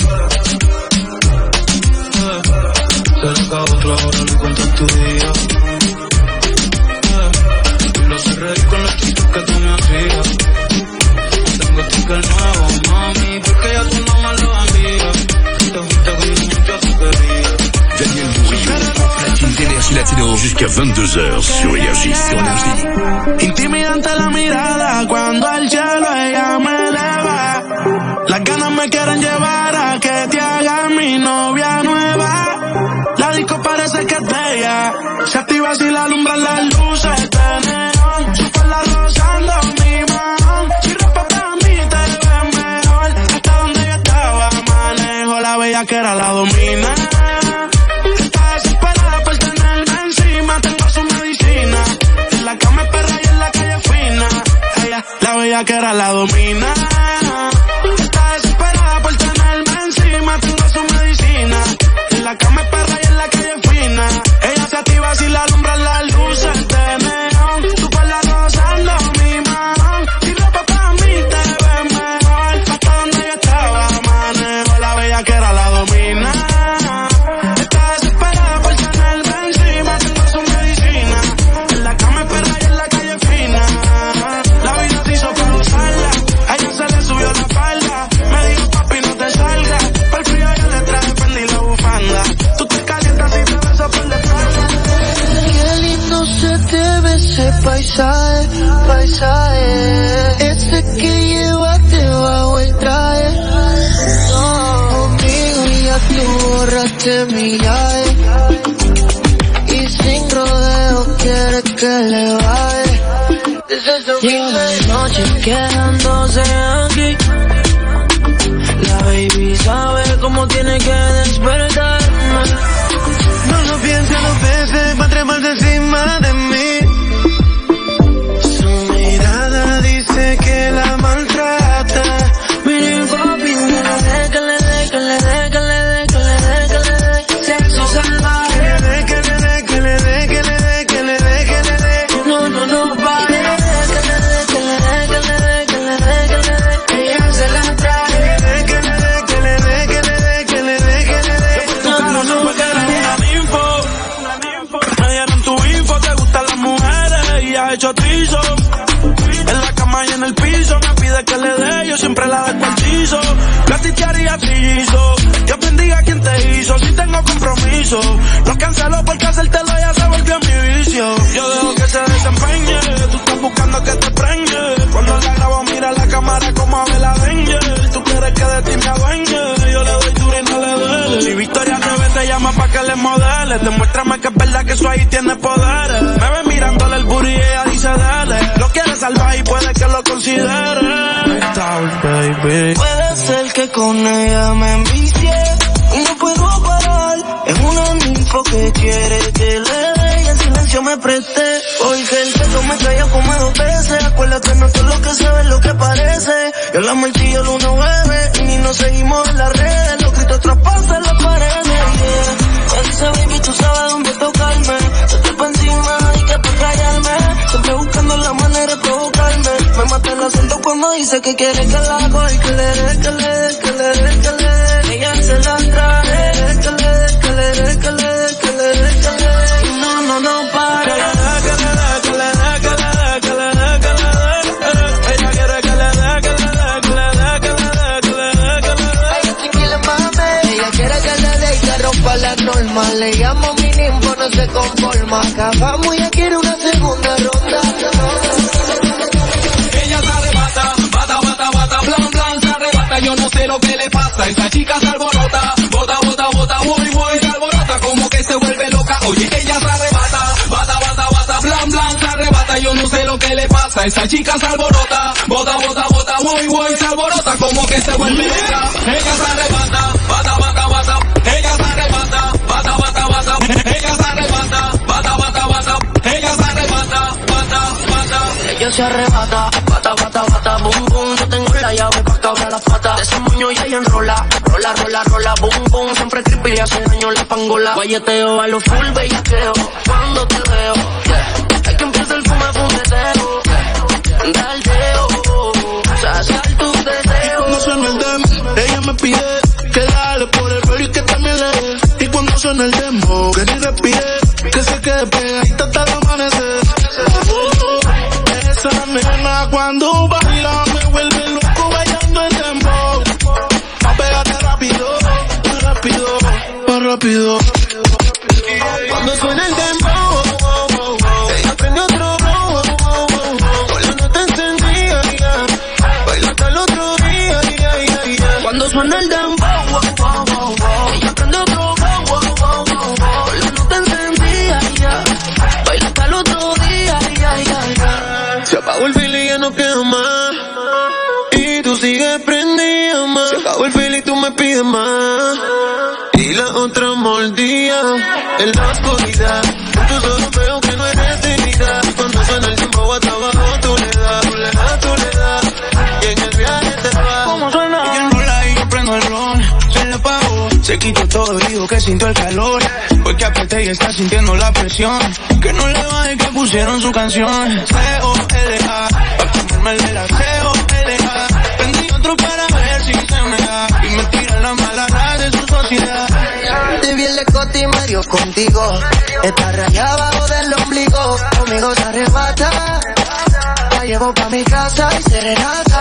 eh, se le acabó tu ahora, le cuento tu día. Lo sé reír con los chistes que tú me hacías. Tengo sticker nuevo, mami, porque ya tú no me lo envías. Te fuiste con mucho tu querías. Daniel Murillo, platine d'énergie latino. Jusqu'à vingt-deux heures sur Énergie. Sur Énergie. Intimidante la mirada cuando al cielo ella me eleva. Las ganas me quieren llevar a que te haga mi novia nueva. La disco parece que es bella. Se activa si la alumbran las luces de neón. Su falda rozando mi mano. Si ropa para mí te ves mejor. Hasta donde yo estaba manejo. La bella que era la domina. bellaquera la domina. Está desesperada por tenerme encima, tengo su medicina. En la cama es perra y en la calle es fina. Ella se activa si la alumbran las luces de neón. Tú por la rozando mi mano. Si ropa pa' mí te ves mejor. Hasta donde yo estaba manejo, la bellaquera la domina. Está desesperada por tenerme encima, tengo su medicina. En la cama es perra y en la calle es fina. La vida se hizo para gozarla, a ella se le subió la falda. Me dijo papi no te salgas, pa'l frío yo le traje prendí la bufanda. Tú te calientas y te beso por la espalda. Qué lindo se te ve ese paisaje, paisaje. Ese que llevaste bajo el traje. Conmigo ya tú borraste mi llave. Y sin rodeo quieres que le baje. Lleva de noche quedándose aquí. La baby sabe cómo tiene que despertarme. No lo pienses dos veces pa' treparse encima de mí. Su mirada dice que la maltrata. Mire papi, que le dé, que le dé, que le dé, que le dé, que le dé, que le dé. Sexo salvaje. Que le dé, que le dé, que le dé, que le dé, que le dé, que le dé. No, no, no pare. Que le dé, que le dé, que le dé, que le dé, que le dé. Ella se la trae. Que le dé, que le dé, que le dé, que le dé, que le dé. No, no, no, porque eres una ninfo. Me dieron tu info, te gustan las mujeres y has hecho trizo. En la cama y en el piso, me pide que le dé, yo siempre la descuartizo. Yo a ti te haría trillizo, Dios bendiga a quien te hizo, si tengo compromiso. Lo cancelo porque hacértelo ya se volvió mi vicio. Yo dejo que se desempeñe, tú estás buscando que te preñe. Cuando la grabo mira la cámara como Abel Avenger. Tú quieres que de ti me adueñe, yo le doy duro y no le duele. Si Victoria Rebe te llama pa' que le modele, demuéstrame que es verdad que eso ahí tiene poderes. Me ve mirándole el booty y ella dice dale. Lo quiere salvar y puede que lo considere. Baby. Puede ser que con ella me envicie y no puedo parar. Es una ninfo que quiere que le dé y en silencio me presté. Porque el peso me cayó como dos veces. Acuérdate, no todo lo que se ve es lo que parece. Yo la marchillo el uno bebe y ni nos seguimos en las redes. Los gritos traspasan las paredes. Yeah. Me dice baby, tú sabes dónde tocarme. Se te pa' encima y que pa' callarme. Siempre buscando la manera de provocarme. Me mata el acento cuando dice que quiere que la haga y que le dé, que le dé, que le dé, que le dé. Ella se la trae. Que le dé, que le dé, que le dé, que le dé, que le dé. Y no, no, no pare. Que le dé, que le dé, que le dé, que le dé, que le dé, que le dé. Ella quiere que le dé, que le dé, que le dé, que le dé, que le dé, que le dé. Ay, tranquila, mami. Ella quiere que le dé y que rompa la norma. Le llamo mi nimbo, no se conforma. Acabamos y ella quiere una segunda ronda. Ella se arrebata, bata, bata, bata, blan, blan, se arrebata, yo no sé lo que le pasa, esa chica se alborota, bota, bota, bota, voy, voy, se alborota, como que se vuelve loca, oye, ella se arrebata, bata, bata, bata, blan, blan, se arrebata, yo no sé lo que le pasa, esa chica se alborota, bota, bota, bota, voy, voy, se alborota, como que se vuelve loca, ella se arrebata, bata, bata, bata, ella se arrebata, bata, bata, bata, ella se arrebata, bata, bata, bata, ella se arrebata, bata, bata, Ella se arrebata, bata, bata, bata, boom, boom. Yo tengo la llave pa' que abra la pata. De ese moño ya ella enrola, rola, rola, rola, boom, boom. Siempre creepy le hace daño la pangola. Guayeteo a lo full bellaqueo, cuando te veo, yeah. Hay que empieza el fume fundeteo, yeah. Daldeo, saciar tus deseos. Cuando suena el demo, ella me pide que dale por el pelo y que también le dé. Y cuando suena el demo, que ni respire, que se quede pegadita hasta el amanecer. Esa nena cuando baila me vuelve loco bailando el dembow. Apégate rápido, más rápido, más rápido. Cuando suena el dembow, ella prende otro blow. Con la nota encendida, baila hasta el otro día. Cuando suena el dembow, ella prende otro blow. Con la nota encendida, baila hasta el otro día. Se apagó el feel y ya no queda más. Y tú sigues prendida más. Se acabó el feel y tú me pides más. Y la otra mordida en la oscuridad. En tus ojos veo que no eres dignidad. Y cuando suena el tiempo hasta abajo tú le das, tú le das, tú le das. quitó todo, dijo que sintió el calor. Fue que apreté y está sintiendo la presión. Que no le baje que pusieron su canción. C O L A, pa' comerme el de la C O L A. Prendí otro para ver si se me da. Y me tira la mala raza de su sociedad. Te vi el escote y me dio contigo. Está rayada abajo del ombligo. Conmigo se arrebata. La llevo pa' mi casa y serenata.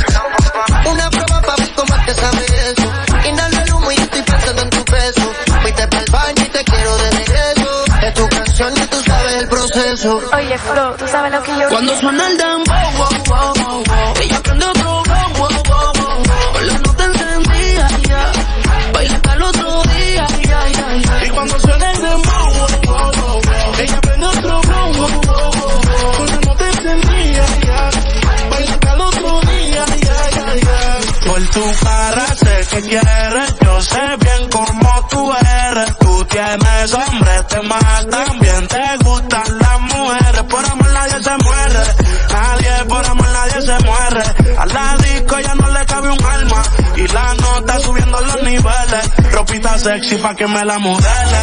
Una prueba pa' ver cómo te sabe eso. Inhalo el humo y estoy pensando en tu beso. Fuiste pa'l baño y te quiero de regreso. Es tu canción y tú sabes el proceso. Oye, Flo, tú sabes lo que yo Cuando suena el dembow, wow, wow, wow, wow. Ella prende otro wow, wow, wow, wow, wow. Con la nota encendida, ya. Baila hasta el otro día, ya, ya, ya. Y cuando suena el dembow, wow, wow, wow, wow. Ella prende otro wow, wow, wow, wow. Con la nota encendida, ya. Baila hasta el otro día, ya, ya, ya. Por tu cara sé que quieres, yo sé bien cómo tú eres. Tú tienes hombre, te matan, bien te gustan las mujeres. Por amor nadie se muere, nadie, por amor nadie se muere. A la disco ya no le cabe un alma y la nota subiendo los niveles. Ropita sexy pa' que me la modele.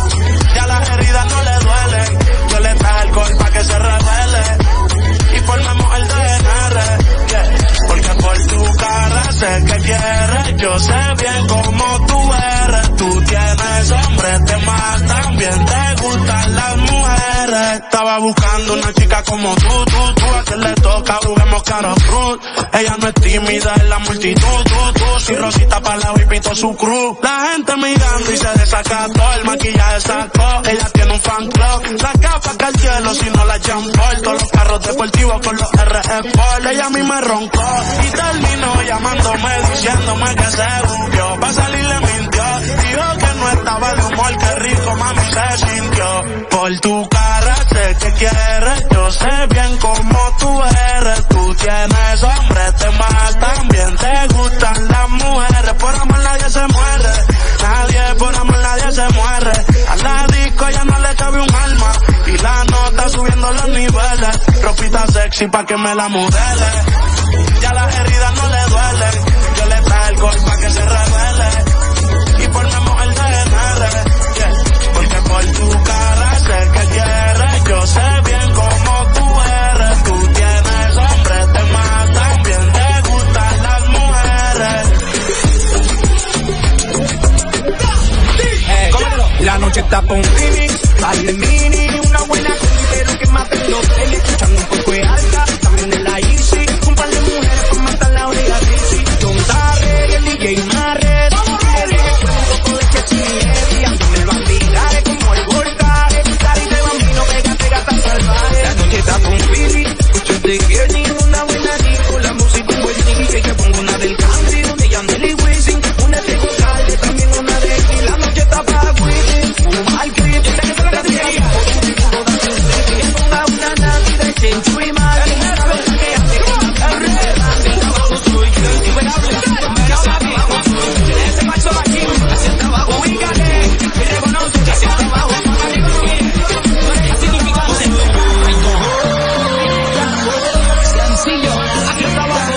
Ya las heridas no le duelen, yo le traje alcohol pa' que se revele. Y formemos el D N R, yeah. Porque por tu cara sé que quieres, yo sé bien cómo tú eres. Tú tienes hombre, te matan, bien te gustan las mujeres. Estaba buscando una chica como tú, tú, tú. A quien le toca, juguemos caro fruit. Ella no es tímida en la multitud, tú, tú. Si Rosita para la y pito su cruz. La gente mirando y se desacató, el maquillaje sacó. Ella tiene un fan club, la capa que al cielo si no la por todos los carros deportivos con los R Sport. Ella a mí me roncó y terminó llamándome diciéndome que se buqueó. Pa' salir le mintió, dijo que no estaba de humor, que rico mami se sintió. Por tu cara sé que quieres, yo sé bien cómo tú eres. Tú tienes hombre, te matan, bien te gustan las mujeres. Por amor nadie se muere, nadie, por amor nadie se muere. A la disco ya no le cabe un alma y la nota subiendo los niveles. Ropita sexy pa' que me la modele. Ya las heridas no le duelen, yo le traje alcohol pa' que se revele. Y formemos el D N R, yeah. Porque por tu cara sé que quieres, yo sé bien cómo tú eres. Tú tienes hombre, te matan, bien te gustan las mujeres. Hey, la noche está pa' un remix, baile mini, una buena combi, pero que maten los tres. Escuchando un poco de alta, también de la Easy. Un par de mujeres pa' matar la oreja Trixie. Don Tarre, el D J Marre. Le dije con un poco de Chessy y Antonio el Bambinare como el voltaje. Carita de bambino, pégate gata salvaje. La noche está pa' un remix, escucho de Kearney, una buena disco. La música un buen nigga, que yo pongo una del country, donde Yandel y Wisin. Una de González, también una de aquí. La noche está pa' Wisin, un mal creep. Una nazi de Century Man. Ese macho aquí, hacia abajo, ubícate. Y reconoce que hacia abajo. Sencillo, aquí está abajo.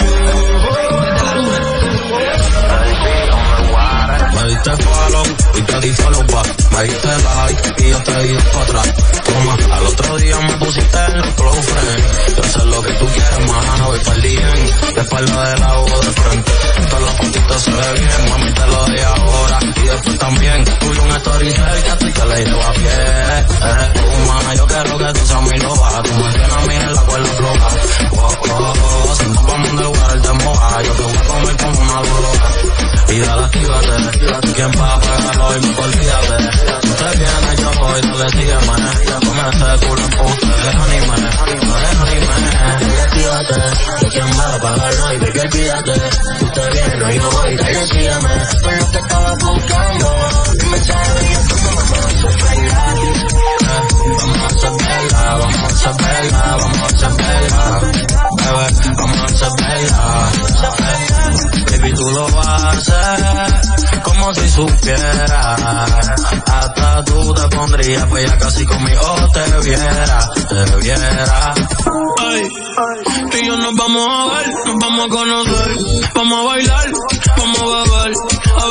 Me diste follow y te di follow back. Me diste like y yo te di para atrás. Toma, al otro día me pusiste en el close friend. Yo sé lo que tú quieres, mano, voy para el D M. De espalda de la o de frente. Todas las fotitos se ve bien, mami, te lo doy ahora. Y después también, tuve un story cerca, tú que le llevo a pie. Eres tu humana, yo quiero que tú seas mi loba. Tú me tienes a mí en la cuerda floja. Oh, oh, oh, si no vamos en el lugar, el te moja. Yo te voy a comer como una burbuja. Y dale, actívate. ¿Quién va a pagarlo y me olvídate? Si te vienes, yo voy, tú le sigues, man. Con ese culo en poste, anime, anime, actívate. ¿Quién va a pagarlo y me olvídate? Si te vienes, yo voy, tú le sígueme. Con lo que estaba buscando, un mensaje y esto no me puedo superar. Vamos a hacerla, vamos a hacerla, vamos a hacerla. Bebé, vamos a hacerla. Baby, tú lo vas a hacer como si supieras. Hasta tú te pondrías, pues ya casi conmigo te viera, te viera. Ay, tú y yo nos vamos a ver, nos vamos a conocer. Vamos a bailar, vamos a beber, a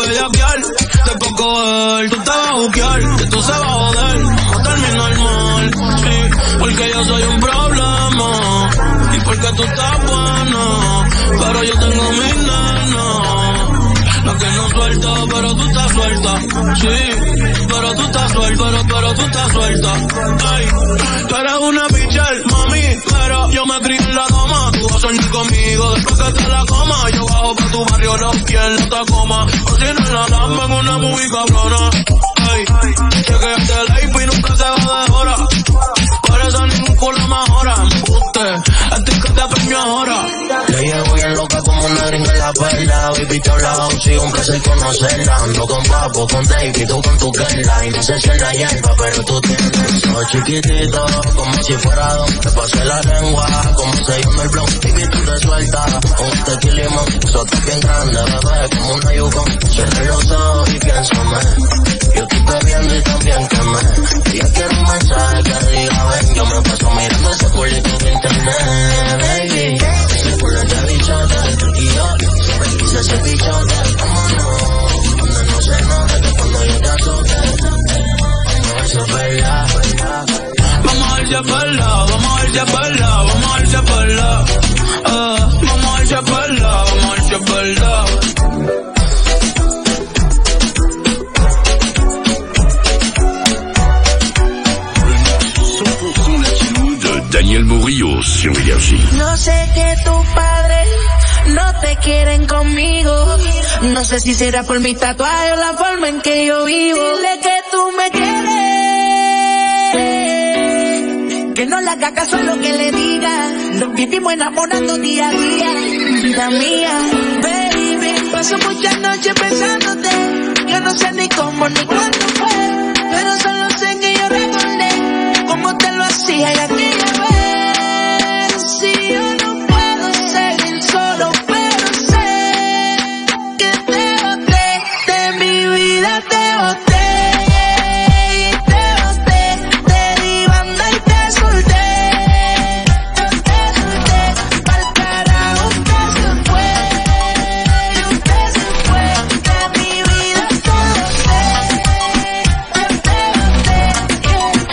bellaquear, después coger, tú te vas a buquear, que tú se va a joder, vamos a terminar mal, sí, porque yo soy un problema, y porque tú estás buena, pero yo tengo mi nena, la que no suelta, pero tú estás suelta, sí, pero tú estás suelta, pero, pero tú estás suelta, ay, tú eres una pichel, mami, pero yo me crié en la cama, tú vas a soñar conmigo, después que te la coma, yo bajo pa' tu barrio, los pies en la Tacoma, o si no en la Lamba, en una movie cabrona, ay, chequeate el I P y nunca se va de hora, por eso ningún culo mejora, usted, a ti que te premio ahora. Le llevo bien loca como una gringa en la perla, baby te hablaba, si un placer conocerla, ando con papo, con Dave y tú con tu Kerla, y no sé si es la hierba, pero tú tienes, soy chiquitito, como si fuera don, te pasé la lengua, como se llama el blon, baby tú te sueltas, con un tequila y limón, sos bien grande, bebé, como una yukon, cierre los ojos y piénsame, yo estoy bebiendo y también quemé, y yo quiero un mensaje que diga ven, yo me paso mirando ese culito de internet, baby, ese culito de bichote, y yo siempre quise ese bichote, vámonos, donde no se note que cuando yo te azote, no eso es verdad, vamos a ver si es verdad, vamos a ver si es verdad, vamos a ver si es verdad, uh, vamos a ver si es verdad, vamos a ver si es verdad. Daniel Murillo sur Énergie. No sé que tus padres no te quieren conmigo. No sé si será por mi tatuaje o la forma en que yo vivo. Dile que tú me quieres, que no le haga caso a lo que le diga. Nos vivimos enamorando día a día. Vida mía, baby, paso muchas noches pensándote. Yo no sé ni cómo ni cuándo fue, pero solo sé que yo recordé cómo te lo hacía y aquella vez. Si yo no puedo seguir solo, pero sé que te boté, de mi vida te boté, y te boté, te di banda y te solté, te solté, pa'l carajo usted se fue, y usted se fue, de mi vida te boté, te boté,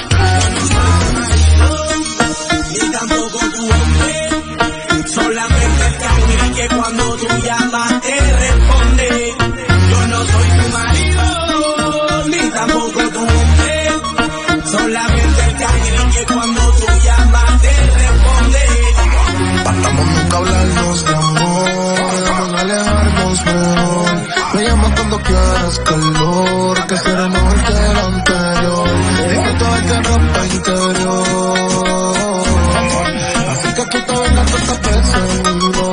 yeah. Y tampoco tu hombre, solamente el cangre que cuando tú llamas te responde. Yo no soy tu marido, ni tampoco tu hombre, solamente el cangre que cuando tú llamas te responde. Tratamos nunca hablarnos de amor, vamos a alejarnos mejor. Me llamas cuando quieras calor, que será mejor que el anterior. Y que todo este ropa interior, así que tú te vengas con esta persona.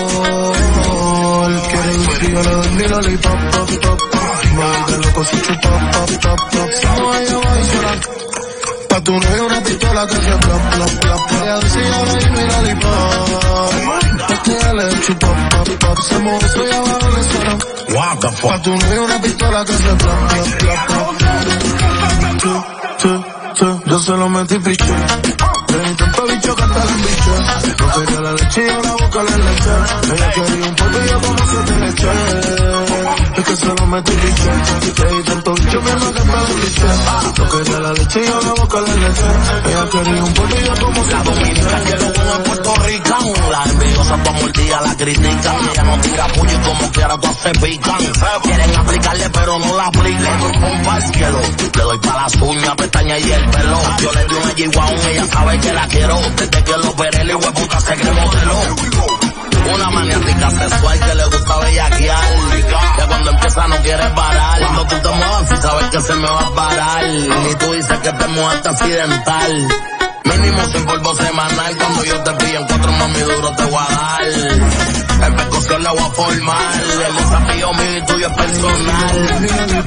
Quiere decir que yo le doy mi lollipop, pop, pop, pop. Me vuelve loco si chupa, pop, pop, pop. Si no ella va a llorar, pa' tu novio una pistola que se plop, plop, plop. Ella decía yo le doy mi lollipop, porque ella le chupa, pop, pop. Se mueve eso y abajo le suena. What the fuck? Pa' tu novio una pistola que se plop, plop, plop, plop. Sí, sí, sí, yo se lo metí piché. Le di tanto bicho que hasta la embiché. No quería la leche y ahora boca le leche. Ella quería un polvo y yo como siete leche. Es que se lo metí piché. Le di tanto bicho que hasta la embiché. No quería la leche y ahora boca le leche. Ella quería un polvo y yo como siete leche. La dominicana que lo bueno es Puerto Rican. Las envidiosas pa' mordida la critican. Ella no tira puño y como quiera todas se pican. Quieren aplicarle pero no la aplican. Un par cielo. Le doy pa' las uñas, pestañas y el pelo. Yo le di una G-Wagon, ella sabe que la quiero. Desde que lo operé, el hueputa se cree modelo. Una maniática sexual que le gusta bellaquear. Que cuando empieza no quiere parar. Cuando tú te muevas, tú sabes que se me va a parar. Y tú dices que te muevaste accidental. Mínimo sin polvo semanal. Cuando yo te pillo en cuatro mami duro te voy a dar. El pescocio le voy a formar. El desafío mío y tuyo es personal.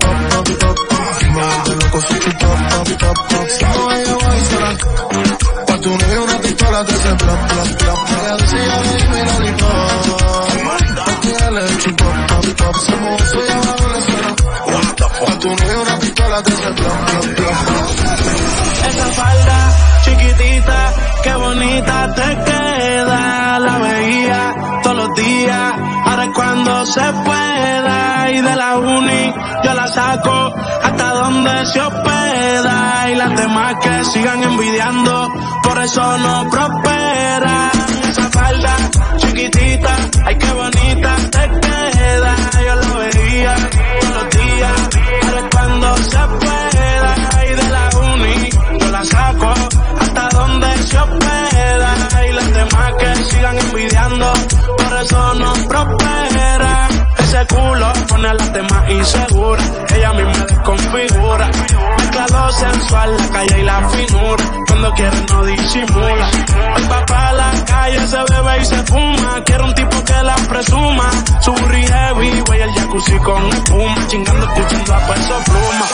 Pa' tu novio una pistola que se plop, plop, plop. Ella decía dime la lipa, porque ella le chupa, pop, pop. Se mueve eso y abajo le suena. Pa' tu novio una pistola que se plop, plop, plop. Esa falda chiquitita, qué bonita te queda. La veía todos los días, ahora es cuando se pueda. y de la uni yo la saco hasta donde se hospeda. Y las demás que sigan envidiando, por eso no prosperan. Esa falda chiquitita, ay qué bonita te queda. Yo la veía todos los días, pero cuando se pueda. Y de la uni yo la saco hasta donde se hospeda. Y las demás que sigan envidiando, por eso no prospera. Ese culo pone a las demás inseguras, ella a mí me desconfigura. Mezcla lo sensual, la calle y la finura, cuando quiere no disimula. El papá a la calle se bebe y se fuma, quiere un tipo que la presuma. Su burri heavy, güey, el jacuzzi con espuma, chingando escuchando a Peso Pluma.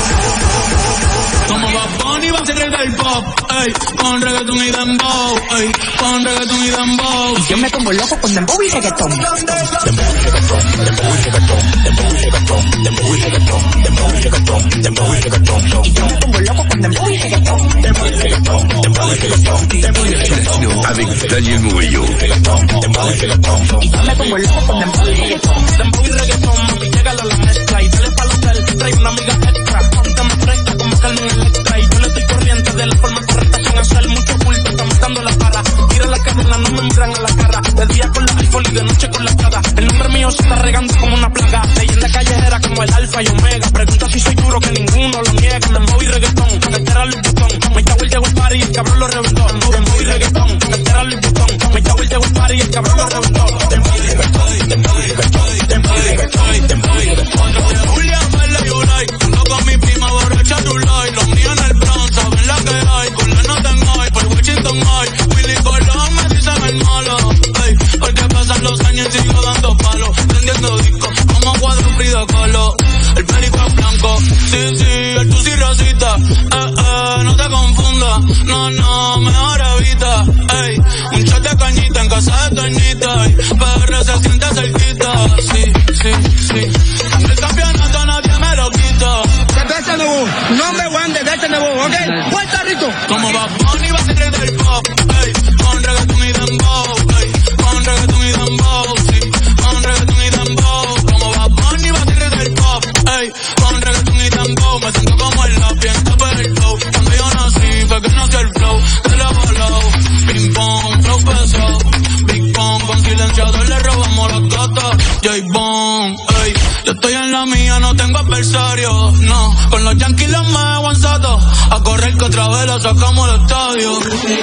Como Bad Bunny va a ser rey del pop, ey, con reggaetón y dembow, ey, con reggaetón y dembow. Yo me pongo loco con dembow y reggaetón. Dembow y reggaetón, dembow y reggaetón, dembow y reggaetón, dembow y reggaetón, dembow y reggaetón, dembow y reggaetón. Y yo me pongo loco con dembow y reggaetón. Dembow y reggaetón, dembow y reggaetón, dembow y reggaetón. Avec Daniel Murillo. Dembow y reggaetón. Y yo me pongo loco con dembow y reggaetón. Dembow y reggaetón, mami, llégale a la mezcla y dale pa'l hotel, trae una amiga extra. Ponte más fresca como Carmen Electra, y yo le estoy corriente de la forma correcta sin hacer mucho culto, está matando la para. Tira la cadena, no me miran a la cara, de día con la iPhone y de noche con la Prada. El nombre mío se está regando como una plaga, leyenda callejera como el alfa y omega. Pregunta si soy duro que ninguno lo niega. Dembow y reggaetón, cartera Louis Vuitton, me cago el llegó el party y el cabrón lo reventó. Dembow y reggaetón, cartera Louis Vuitton, me cago el llegó el party y el cabrón lo reventó. Dembow y reggaetón, dembow y reggaetón, dembow y reggaetón, dembow y reggaetón. Julia, Bella y Olay, ando con mi prima borracha Tulay. Los míos en el Bronx, saben la que hay, con la nota en high, por Washington High. Willy Colón me dicen el malo, ey, porque pasan los años y sigo dando palos, prendiendo discos como cuadro Frida Kahlo. El perico es blanco, sí, sí, el tu sí rosita, eh, eh, no te confundas, no, no, mejor evita, ey, un shot de cañita en casa de Toñita, ey, P R se siente cerquita, sí, sí, sí, el campeonato nadie me lo quita. Desde este nuevo, number one desde este nuevo, ¿ok? Puerto Rico. Como Bad Bunny va a ser rey del pop, ey, con reggaetón y dembow, ey, con reggaetón y dembow, sí, con reggaetón y dembow. Como Bad Bunny va a ser rey del pop, ey, con reggaetón y dembow. Me siento como el lápiz en top del flow, cuando yo nací fue que nació el flow, te lo voló, ping pong, flow pesado, big pong, con silenciador le robamos las gatas, J-Bone, ey, yo estoy en la mía, no tengo adversario, no, con los Yankees los me aguanzados, a correr que otra vez la sacamos al estadio.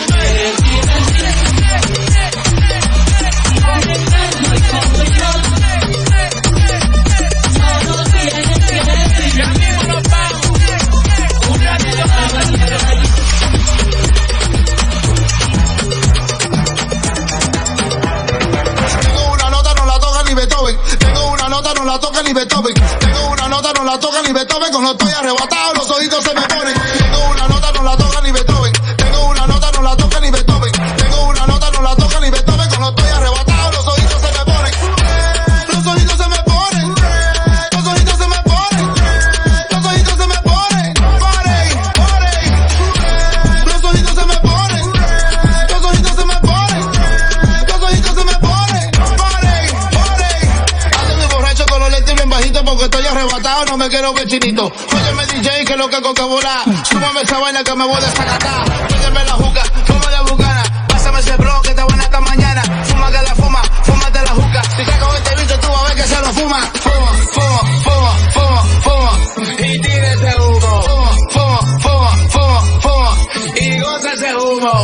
Tengo una nota, no la toca ni Beethoven. Tengo una nota, no la toca ni Beethoven. Tengo una nota, no la toca ni Beethoven. Cuando estoy arrebatado, los ojitos se me ponen. Tengo una nota, no la toca ni Beethoven. Tengo una nota, no la toca ni Beethoven. Tengo una nota, no la toca ni Beethoven. Cuando estoy arrebatado, los ojitos se me ponen. Los ojitos se me ponen. Los ojitos se me ponen. Los ojitos se me ponen. Ponen, ponen. Los ojitos se me ponen. Los ojitos se me ponen. Los ojitos se me ponen. Ponen, ponen. Ando muy borracho con los lentes bien bajitos porque estoy arrebatado, no me quiero ver chinito. Óyeme D J, que lo que con que volar. Súbame esa vaina que me voy a desacatar. Óyeme la juca, fuma la bucana. Pásame ese bro que está buena esta mañana. Fuma que la fuma, fúmate la juca. Si cago este bicho tú vas a ver que se lo fuma. Fuma, fuma, fuma, fuma, fuma. Y tira ese humo. Fuma, fuma, fuma, fuma, fuma. Y goza ese humo.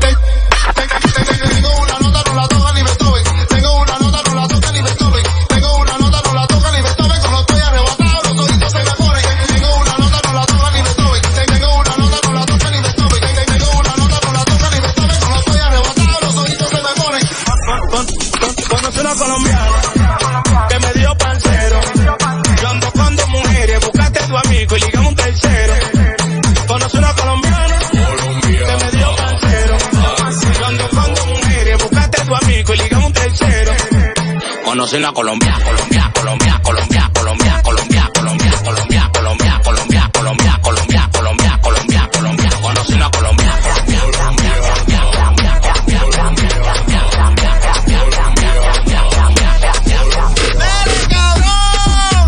Tengo una nota, no la toca ni Beethoven. Tengo una nota, no la toca ni Beethoven. Tengo una nota, no la toca ni Beethoven. Cuando estoy arrebatado, los ojitos se me ponen. Tengo una nota, no la toca ni Beethoven. Tengo una nota, no la toca ni Beethoven. Tengo una nota, no la toca ni Beethoven. Cuando estoy arrebatado, los ojitos se me ponen. Conocí una colombiana que me dio pancero. Yo ando con dos mujeres, buscaste tu amigo y ligamos un tercero. Conocí una colombiana que me dio pancero. Yo ando con dos mujeres, buscaste tu amigo y ligamos un tercero. Conocí una Colombia, Colombia, Colombia, Colombia, Colombia, Colombia, Colombia, Colombia, Colombia, Colombia, Colombia, Colombia, Colombia, Colombia, Colombia. Conocí una Colombia, Colombia, Colombia, Colombia, Colombia, Colombia, Colombia, Colombia, Colombia, Colombia, Colombia, Colombia. ¡Dale, cabrón!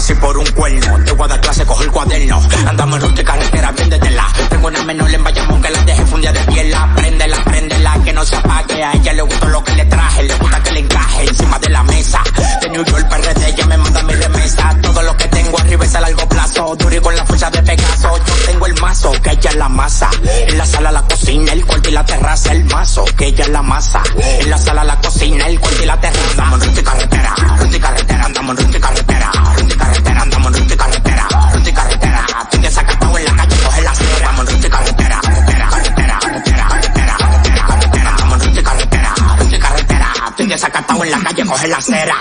así por un cuerno. Te voy a dar clase, cojo el cuaderno. Andamos en ruta y carretera, véndetela. Tengo una menor en Bayamón que la deje fundida de piela. Préndela, préndela, que no se apague. A ella le gustó lo que le traje, le gusta que le encaje encima de la mesa. De New York, P R D, ella me manda mi remesa. Todo lo que tengo arriba es a largo plazo. Duro y con la fuerza de Pegaso. Yo tengo el mazo, que ella es la masa. En la sala, la cocina, el cuarto y la terraza. El mazo, que ella es la masa. En la sala, la cocina, el cuarto y la terraza. Andamos en ruta y carretera, ruta y carretera, andamos en ruta y carretera, ruta y carretera, andamos en ruta y carretera, ruta y carretera. Tú te sacas todo en la calle, coge la acera. Andamos en ruta y carretera, carretera, carretera, carretera, carretera, carretera, carretera. Andamos en ruta y carretera, ruta y carretera. Tú te sacas todo en la calle, coge la acera.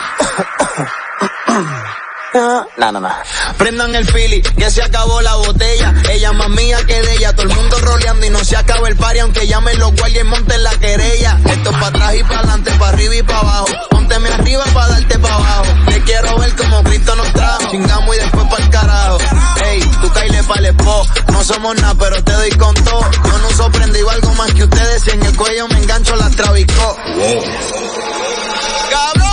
No, no, no. Prendan el fili, que se acabó la botella. Ella más mía que de ella. Todo el mundo roleando y no se acaba el party. Aunque llamen los guardias y monten la querella. Esto es pa' atrás y pa' adelante, pa' arriba y pa' abajo. Pónteme arriba pa' darte pa' abajo. Te quiero ver como Cristo nos trajo. Chingamos y después pa'l carajo. Ey, tú caile pa'l espo. No somos nada, pero te doy con todo. Yo no uso prenda y valgo más que ustedes. Si en el cuello me engancho la trabicó. Wow. ¡Cabrón!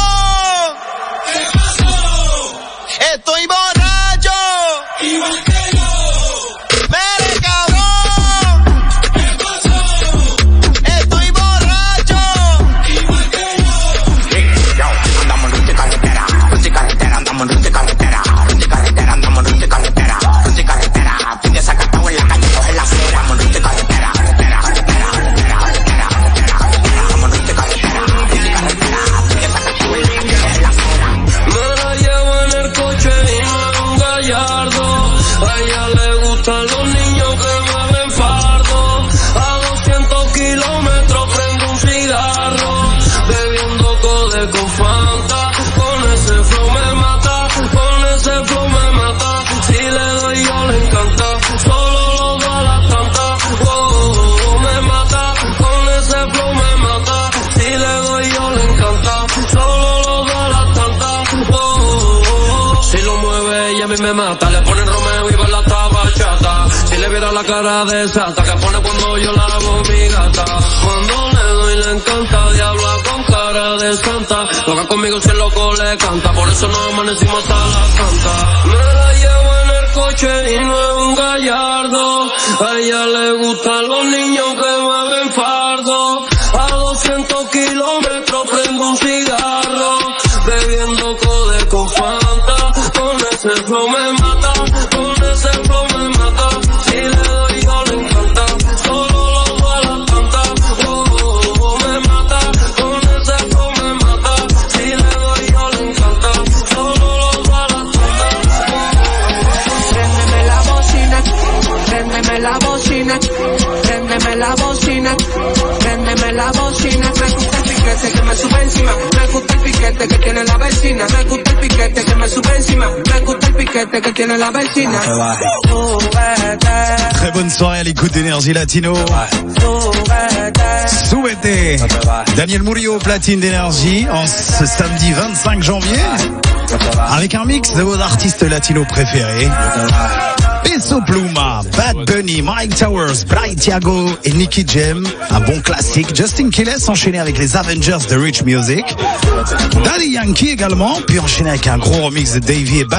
Estoy borracho. Igual que yo. Mere, cabrón. ¿Qué pasó? Estoy borracho. Igual que yo. Sí, yo. Andamos en ruta y carretera, ruta y carretera, andamos en ruta y carretera, ruta y carretera, andamos en ruta y carretera, ruta y carretera. Tú te sacas todo en la calle, coge la acera. Andamos en ruta y carretera, carretera, carretera, carretera, carretera, carretera, carretera. Andamos en ruta y carretera, ruta y carretera. Tú te sacas todo en la calle, coge la acera. Me la llevo en el coche y no en un gallardo. A ella le gustan los niños que mueven fardo. A doscientos kilómetros prendo un cigarro. Bebiendo code con Fanta. Con ese flow me mata. Con ese flow me mata. Si le doy yo le encanta. Solo lo doy a la tanta. Oh, oh, oh, me mata. Con ese flow me mata. Si le doy yo le encanta. Solo lo doy a la tanta. Oh, oh, oh. Si lo mueve ella a mí me mata. Le pone Romeo y baila esta bachata. Si le viera la cara de santa que pone cuando yo la hago mi gata. Cuando le doy le encanta. Diabla con cara de santa. Loca conmigo si el loco le canta. Por eso nos amanecimos hasta la santa. Me la llevo en el coche y no es un gallardo. A ella le gustan los niños que mueven fardo. A doscientos kilómetros prendo un cigarro. Bebiendo code con Fanta. Con ese flow me mata. Con ese flow me mata. Si le doy yo le encanta. Solo lo doy a la tanta. Oh, oh, oh, me mata. Con ese flow me mata. Si le doy yo le encanta. Solo lo doy a la tanta. Préndeme la bocina. Préndeme la bocina. Préndeme la bocina. Préndeme la bocina. Me gusta el piquete que me sube encima. Me gusta el piquete que tiene la vecina. Me gusta el piquete que me sube encima. Me gusta el piquete que tiene la vecina. Très bonne soirée à l'écoute d'Énergie Latino. Souhaité. Daniel Murillo, platine d'Énergie en ce samedi vingt-cinq janvier. Avec un mix de vos artistes latinos préférés. Peso Pluma, Bad Bunny, Mike Towers, Bry Thiago et Nicky Jam. Un bon classique. Justin Quiles enchaîné avec les Avengers de Rich Music. Daddy Yankee également, puis enchaîné avec un gros remix de Davey et Bad